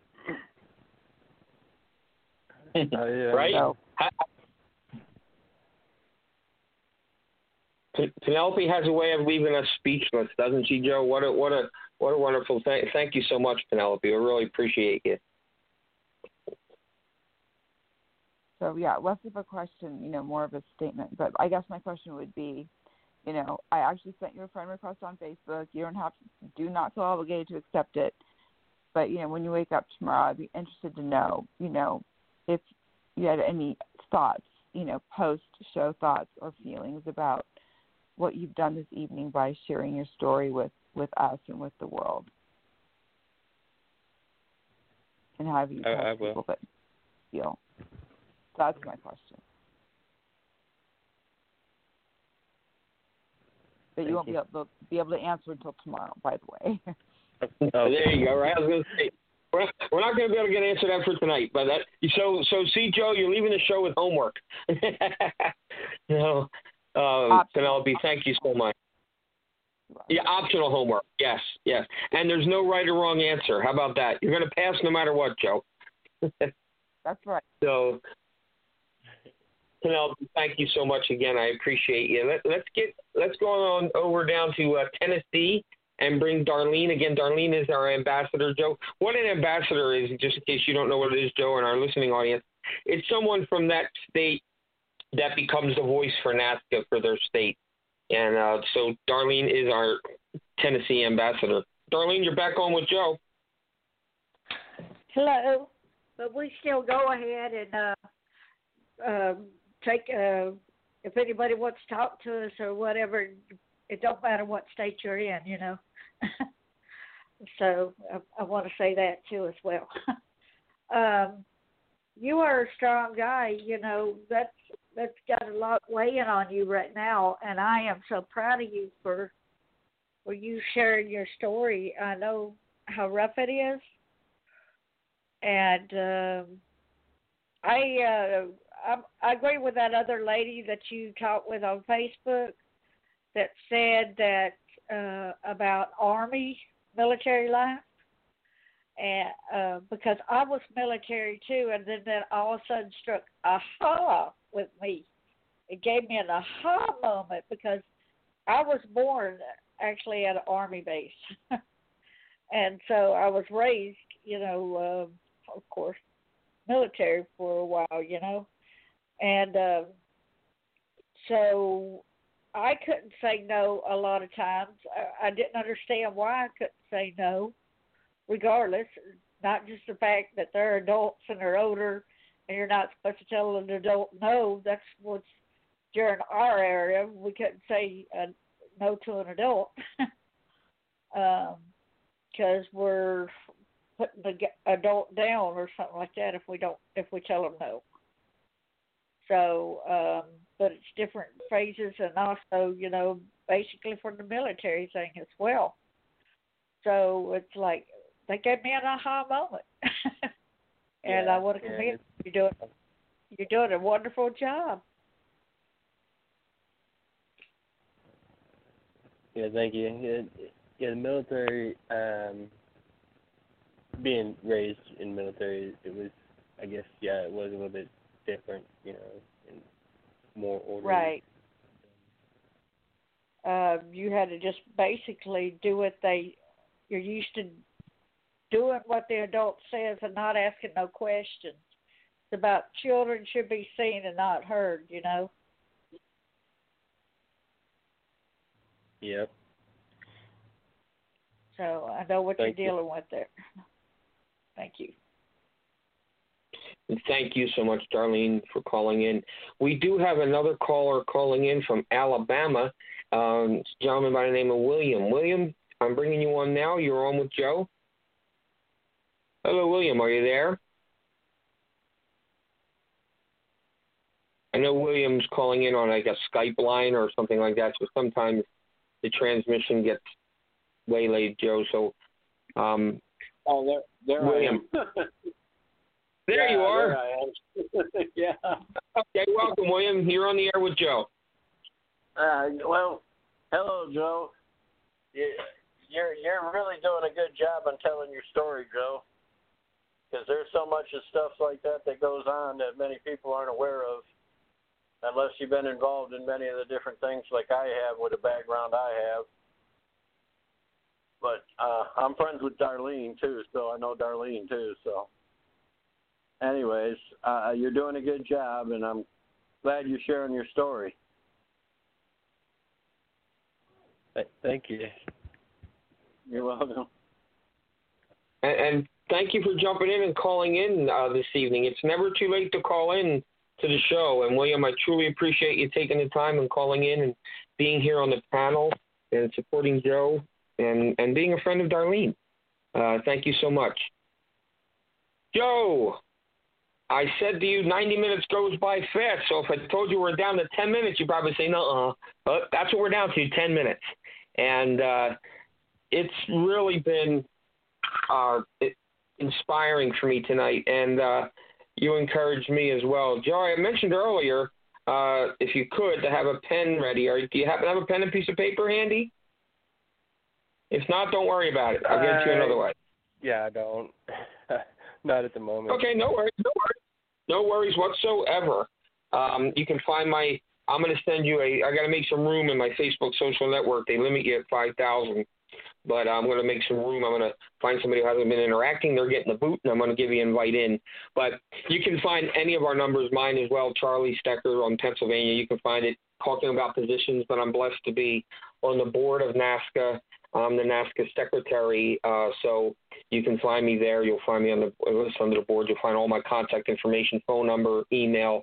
I, uh, right? So, Penelope has a way of leaving us speechless, doesn't she, Joe? What a what a what a wonderful thing. Thank you so much, Penelope. I really appreciate you. So yeah, less of a question, you know, more of a statement. But I guess my question would be, you know, I actually sent you a friend request on Facebook. You don't have to, do not feel obligated to accept it. But, you know, when you wake up tomorrow, I'd be interested to know, you know, if you had any thoughts, you know, post-show thoughts or feelings about what you've done this evening by sharing your story with, with us and with the world. And how have you I, I people will. that feel? That's my question. But you Thank won't you. be able, to, be able to answer until tomorrow, by the way. Oh, there you go. Right, I was going to say we're, we're not going to be able to get an answer to that for tonight. But that, so so see, Joe, you're leaving the show with homework. you know, um, Penelope, thank you so much. Yeah, optional homework. Yes, yes. And there's no right or wrong answer. How about that? You're going to pass no matter what, Joe. That's right. So, Penelope, thank you so much again. I appreciate you. Let, let's get let's go on over down to uh, Tennessee and bring Darlene again. Darlene is our ambassador, Joe. What an ambassador is, just in case you don't know what it is, Joe, and our listening audience, it's someone from that state that becomes the voice for NAASCA for their state. And uh, so Darlene is our Tennessee ambassador. Darlene, you're back on with Joe. Hello, but we still go ahead and uh, uh, take uh, if anybody wants to talk to us or whatever, it don't matter what state you're in, you know. So I, I want to say that too as well. um, you are a strong guy, you know. That's that's got a lot weighing on you right now, and I am so proud of you for for you sharing your story. I know how rough it is, and um, I, uh, I I agree with that other lady that you talked with on Facebook that said that uh, about Army military life, and uh, because I was military too, and then that all of a sudden struck aha with me. It gave me an aha moment because I was born actually at an Army base, and so I was raised, you know, uh, of course, military for a while, you know, and uh, so I couldn't say no a lot of times. I, I didn't understand why I couldn't say no, regardless. Not just the fact that they're adults and they're older and you're not supposed to tell an adult no. That's what's during our area. We couldn't say uh, no to an adult because um, we're putting the adult down or something like that if we don't if we tell them no. So, um, but it's different phases and also, you know, basically for the military thing as well. So it's like they gave me an aha moment, and yeah, I want to yeah, commend you. You're doing you're doing a wonderful job. Yeah, thank you. Yeah, yeah the military, um, being raised in military, it was, I guess, yeah, it was a little bit different, you know, and more orderly. Right. Uh, you had to just basically do what they, you're used to doing what the adult says and not asking no questions. It's about children should be seen and not heard, you know. Yep. So I know what Thank you're you. dealing with there. Thank you. And thank you so much, Darlene, for calling in. We do have another caller calling in from Alabama. Um, it's a gentleman by the name of William. William, I'm bringing you on now. You're on with Joe. Hello, William. Are you there? I know William's calling in on like a Skype line or something like that, so sometimes the transmission gets waylaid, Joe. So, um, oh, there, there William. I am. There yeah, you are. There I am. yeah. Okay, welcome, William. You're on the air with Joe. Uh, well, hello, Joe. You're you're really doing a good job on telling your story, Joe. Because there's so much of stuff like that that goes on that many people aren't aware of, unless you've been involved in many of the different things like I have with the background I have. But uh, I'm friends with Darlene too, so I know Darlene too. So. Anyways, uh, you're doing a good job, and I'm glad you're sharing your story. Thank you. You're welcome. And, and thank you for jumping in and calling in uh, this evening. It's never too late to call in to the show. And, William, I truly appreciate you taking the time and calling in and being here on the panel and supporting Joe and, and being a friend of Darlene. Uh, thank you so much. Joe, I said to you ninety minutes goes by fast, so if I told you we're down to ten minutes, you'd probably say, no, but that's what we're down to, ten minutes. And uh, it's really been uh, inspiring for me tonight, and uh, you encouraged me as well. Joe, I mentioned earlier, uh, if you could, to have a pen ready. Or do you happen to have a pen and piece of paper handy? If not, don't worry about it. I'll get uh, you another way. Yeah, I don't. Not at the moment. Okay, no worries, no worries, no worries whatsoever. Um, you can find my. I'm going to send you a. I got to make some room in my Facebook social network. They limit you at five thousand, but I'm going to make some room. I'm going to find somebody who hasn't been interacting. They're getting the boot, and I'm going to give you an invite in. But you can find any of our numbers, mine as well. Charlie Stecker on Pennsylvania. You can find it talking about positions that I'm blessed to be on the board of NASCA. I'm the NASCA secretary, uh, so you can find me there. You'll find me on the list under the board. You'll find all my contact information, phone number, email.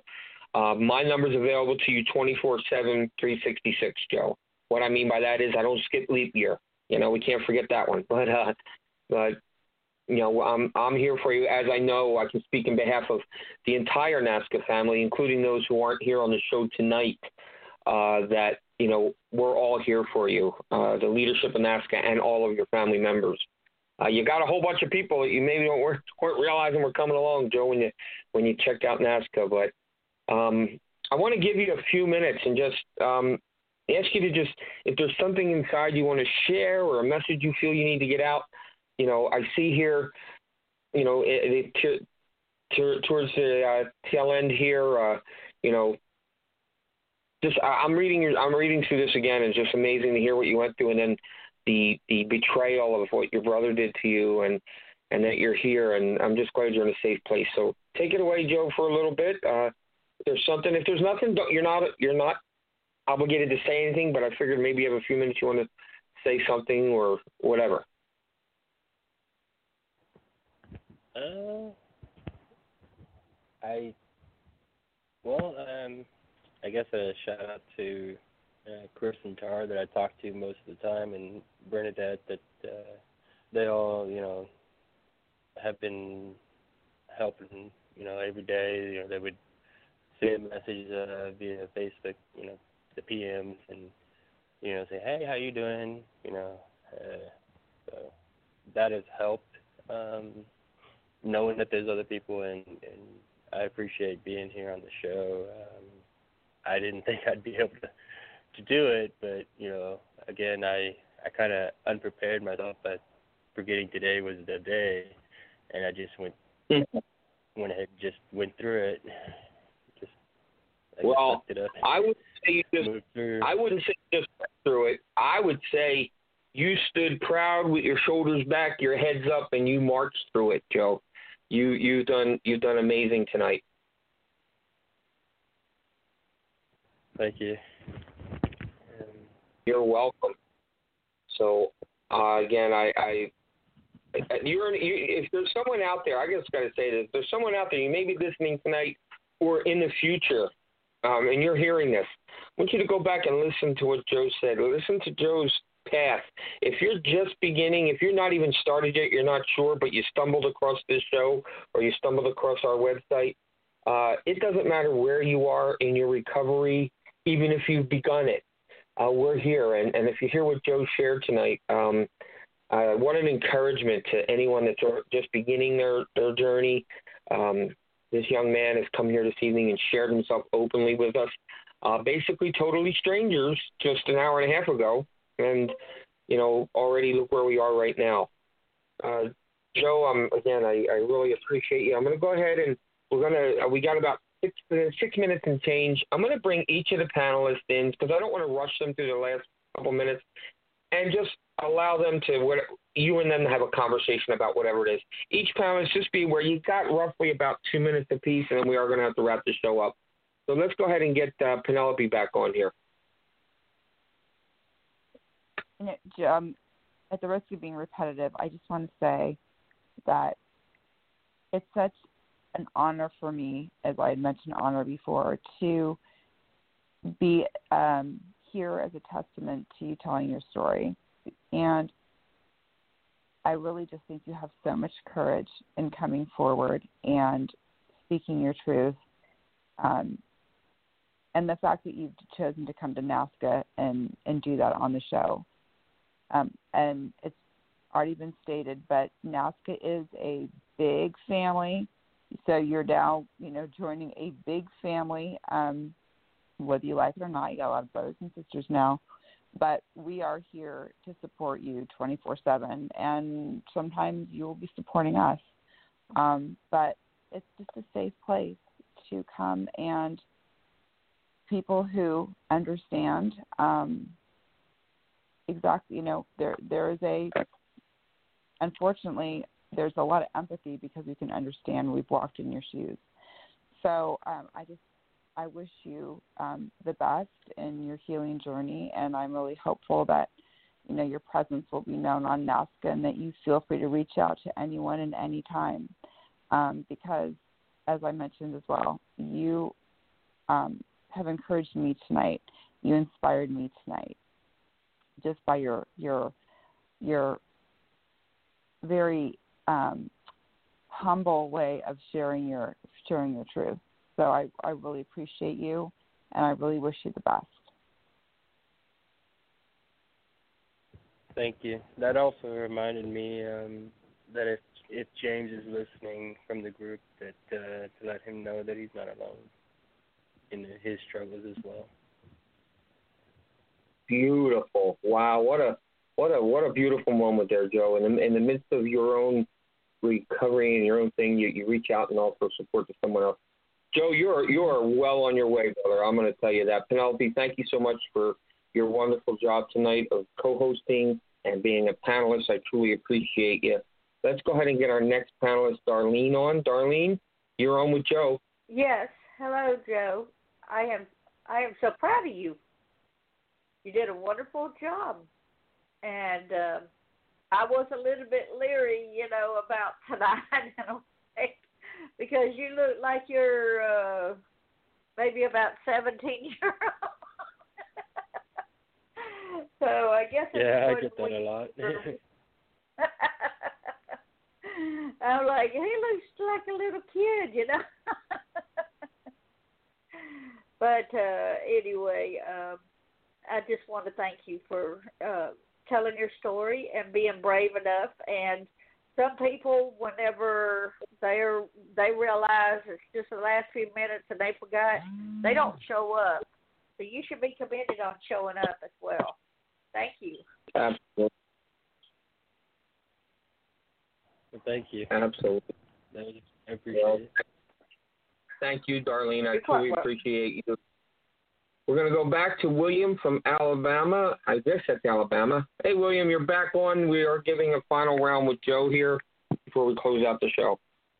Uh, my number's available to you twenty-four seven, three sixty-six, Joe. What I mean by that is I don't skip leap year. You know, we can't forget that one. But, uh, but you know, I'm I'm here for you. As I know, I can speak in behalf of the entire NASCA family, including those who aren't here on the show tonight, uh, that, you know, we're all here for you, uh, the leadership of NASCA and all of your family members. Uh, you got a whole bunch of people that you maybe don't weren't, weren't realizing were coming along, Joe, when you when you checked out NASCA. But um, I want to give you a few minutes and just um, ask you to just, if there's something inside you want to share or a message you feel you need to get out. You know, I see here, you know, it, it, to, to, towards the uh, tail end here, uh, you know, just I, I'm reading your, I'm reading through this again. It's just amazing to hear what you went through, and then the the betrayal of what your brother did to you, and and that you're here. And I'm just glad you're in a safe place. So take it away, Joe, for a little bit. Uh, if there's something. If there's nothing, don't, you're not you're not obligated to say anything. But I figured maybe you have a few minutes. You want to say something or whatever. Uh, I, well, um, I guess a shout out to uh, Chris and Tara that I talk to most of the time, and Bernadette, that uh, they all, you know, have been helping, you know, every day. You know, they would send messages uh, via Facebook, you know, the P Ms, and, you know, say, hey, how you doing? You know, uh, so that has helped. Um, knowing that there's other people, and, and I appreciate being here on the show. Um, I didn't think I'd be able to, to do it, but, you know, again, I, I kind of unprepared myself, but forgetting today was the day, and I just went went ahead and just went through it. Just I Well, just it up I would say you just, I wouldn't say just went through it. I would say you stood proud with your shoulders back, your heads up, and you marched through it, Joe. You you've done you've done amazing tonight. Thank you. Um, You're welcome. So uh, again, I, I you're you, if there's someone out there, I just got to say this: if there's someone out there, you may be listening tonight or in the future, um, and you're hearing this. I want you to go back and listen to what Joe said. Listen to Joe's path. If you're just beginning, if you're not even started yet, you're not sure, but you stumbled across this show or you stumbled across our website, uh, it doesn't matter where you are in your recovery, even if you've begun it. Uh, we're here, and, and if you hear what Joe shared tonight, um, uh, what an encouragement to anyone that's just beginning their, their journey. Um, this young man has come here this evening and shared himself openly with us, uh, basically totally strangers just an hour and a half ago. And, you know, already look where we are right now. Uh, Joe, um, again, I, I really appreciate you. I'm going to go ahead and we're going to, uh, we got about six, six minutes and change. I'm going to bring each of the panelists in because I don't want to rush them through the last couple minutes and just allow them to, what, you and them to have a conversation about whatever it is. Each panelist just be where you got roughly about two minutes apiece, and then we are going to have to wrap the show up. So let's go ahead and get uh, Penelope back on here. Um, at the risk of being repetitive, I just want to say that it's such an honor for me, as I had mentioned honor before, to be um, here as a testament to you telling your story. And I really just think you have so much courage in coming forward and speaking your truth. Um, and the fact that you've chosen to come to NASCA and, and do that on the show. Um, and it's already been stated, but NASCA is a big family. So you're now, you know, joining a big family, um, whether you like it or not. You got a lot of brothers and sisters now. But we are here to support you twenty-four seven, and sometimes you will be supporting us. Um, but it's just a safe place to come, and people who understand um, exactly, you know, there there is a, unfortunately, there's a lot of empathy because we can understand we've walked in your shoes. So um, I just, I wish you um, the best in your healing journey, and I'm really hopeful that, you know, your presence will be known on NASCA and that you feel free to reach out to anyone and any time um, because, as I mentioned as well, you um, have encouraged me tonight. You inspired me tonight, just by your your your very um, humble way of sharing your sharing your truth. So I, I really appreciate you, and I really wish you the best. Thank you. That also reminded me um, that if if James is listening from the group, that uh, to let him know that he's not alone in his struggles as well. Beautiful. Wow, what a what a what a beautiful moment there, Joe. In the in the midst of your own recovery and your own thing, you, you reach out and offer support to someone else. Joe, you're you're well on your way, brother. I'm going to tell you that. Penelope, thank you so much for your wonderful job tonight of co-hosting and being a panelist. I truly appreciate you. Let's go ahead and get our next panelist, Darlene, on. Darlene, you're on with Joe. Yes. Hello, Joe. I am I am so proud of you. You did a wonderful job. And uh, I was a little bit leery, you know, about tonight, in a way, because you look like you're uh, maybe about seventeen years old. So I guess it's yeah, I get that a lot. I'm like, he looks like a little kid, you know. But uh, anyway, um, I just want to thank you for uh, telling your story and being brave enough. And some people, whenever they're they realize it's just the last few minutes and they forgot, they don't show up. So you should be commended on showing up as well. Thank you. Absolutely. Well, thank you. Absolutely. That was, I appreciate well, it. Thank you, Darlene. I You're truly welcome. appreciate you. We're going to go back to William from Alabama. I guess that's Alabama. Hey, William, you're back on. We are giving a final round with Joe here before we close out the show.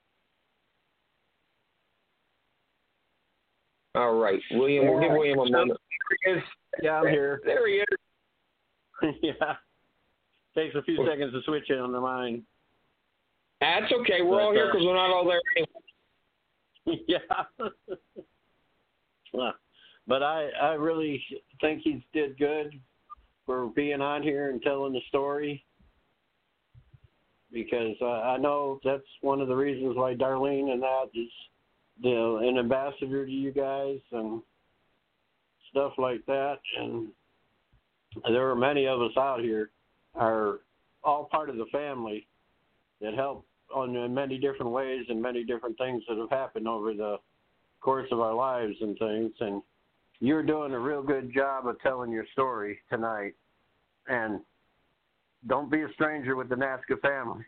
All right, William, we'll give William a moment. There he is. Yeah, I'm here. There he is. Yeah. Takes a few seconds to switch in on the line. That's okay. We're but, all here uh, because we're not all there anyway. Yeah. Well, but I, I really think he did good for being on here and telling the story, because uh, I know that's one of the reasons why Darlene and that is, you know, an ambassador to you guys and stuff like that. And there are many of us out here are all part of the family that help on in many different ways and many different things that have happened over the course of our lives and things. And you're doing a real good job of telling your story tonight. And don't be a stranger with the NASCA family.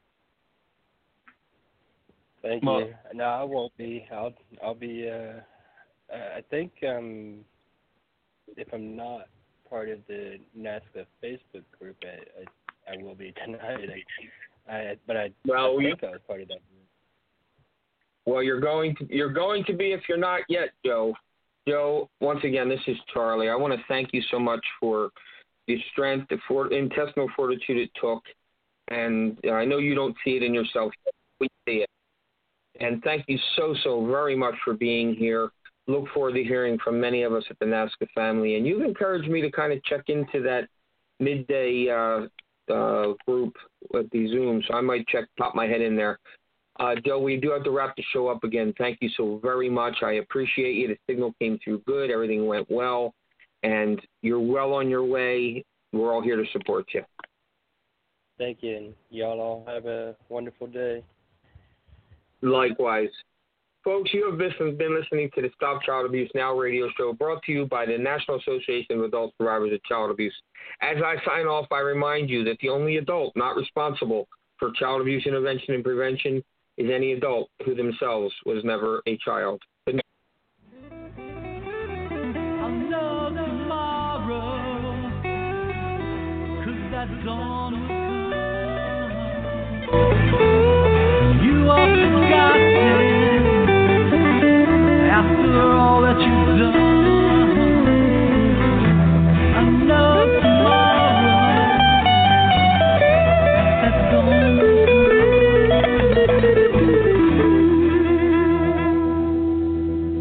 Thank well, you. No, I won't be. I'll I'll be. Uh, I think um, if I'm not part of the NASCA Facebook group, I I, I will be tonight. I, I but I, well, I you, think I was part of that group. Well, you're going to you're going to be if you're not yet, Joe. Joe, once again, this is Charlie. I want to thank you so much for the strength, the for, intestinal fortitude it took, and I know you don't see it in yourself. We see it. And thank you so, so very much for being here. Look forward to hearing from many of us at the NASCA family. And you've encouraged me to kind of check into that midday uh, uh, group with the Zoom, so I might check, pop my head in there. Uh, Joe, we do have to wrap the show up again. Thank you so very much. I appreciate you. The signal came through good. Everything went well. And you're well on your way. We're all here to support you. Thank you, and y'all all have a wonderful day. Likewise. Folks, you have been listening to the Stop Child Abuse Now radio show, brought to you by the National Association of Adult Survivors of Child Abuse. As I sign off, I remind you that the only adult not responsible for child abuse intervention and prevention is any adult who themselves was never a child. I'll know tomorrow, 'cause that dawn will come. You are forgotten after all that you've done. I know tomorrow, that dawn will come.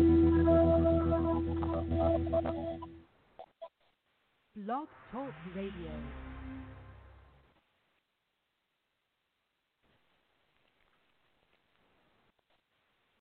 Blog Talk Radio.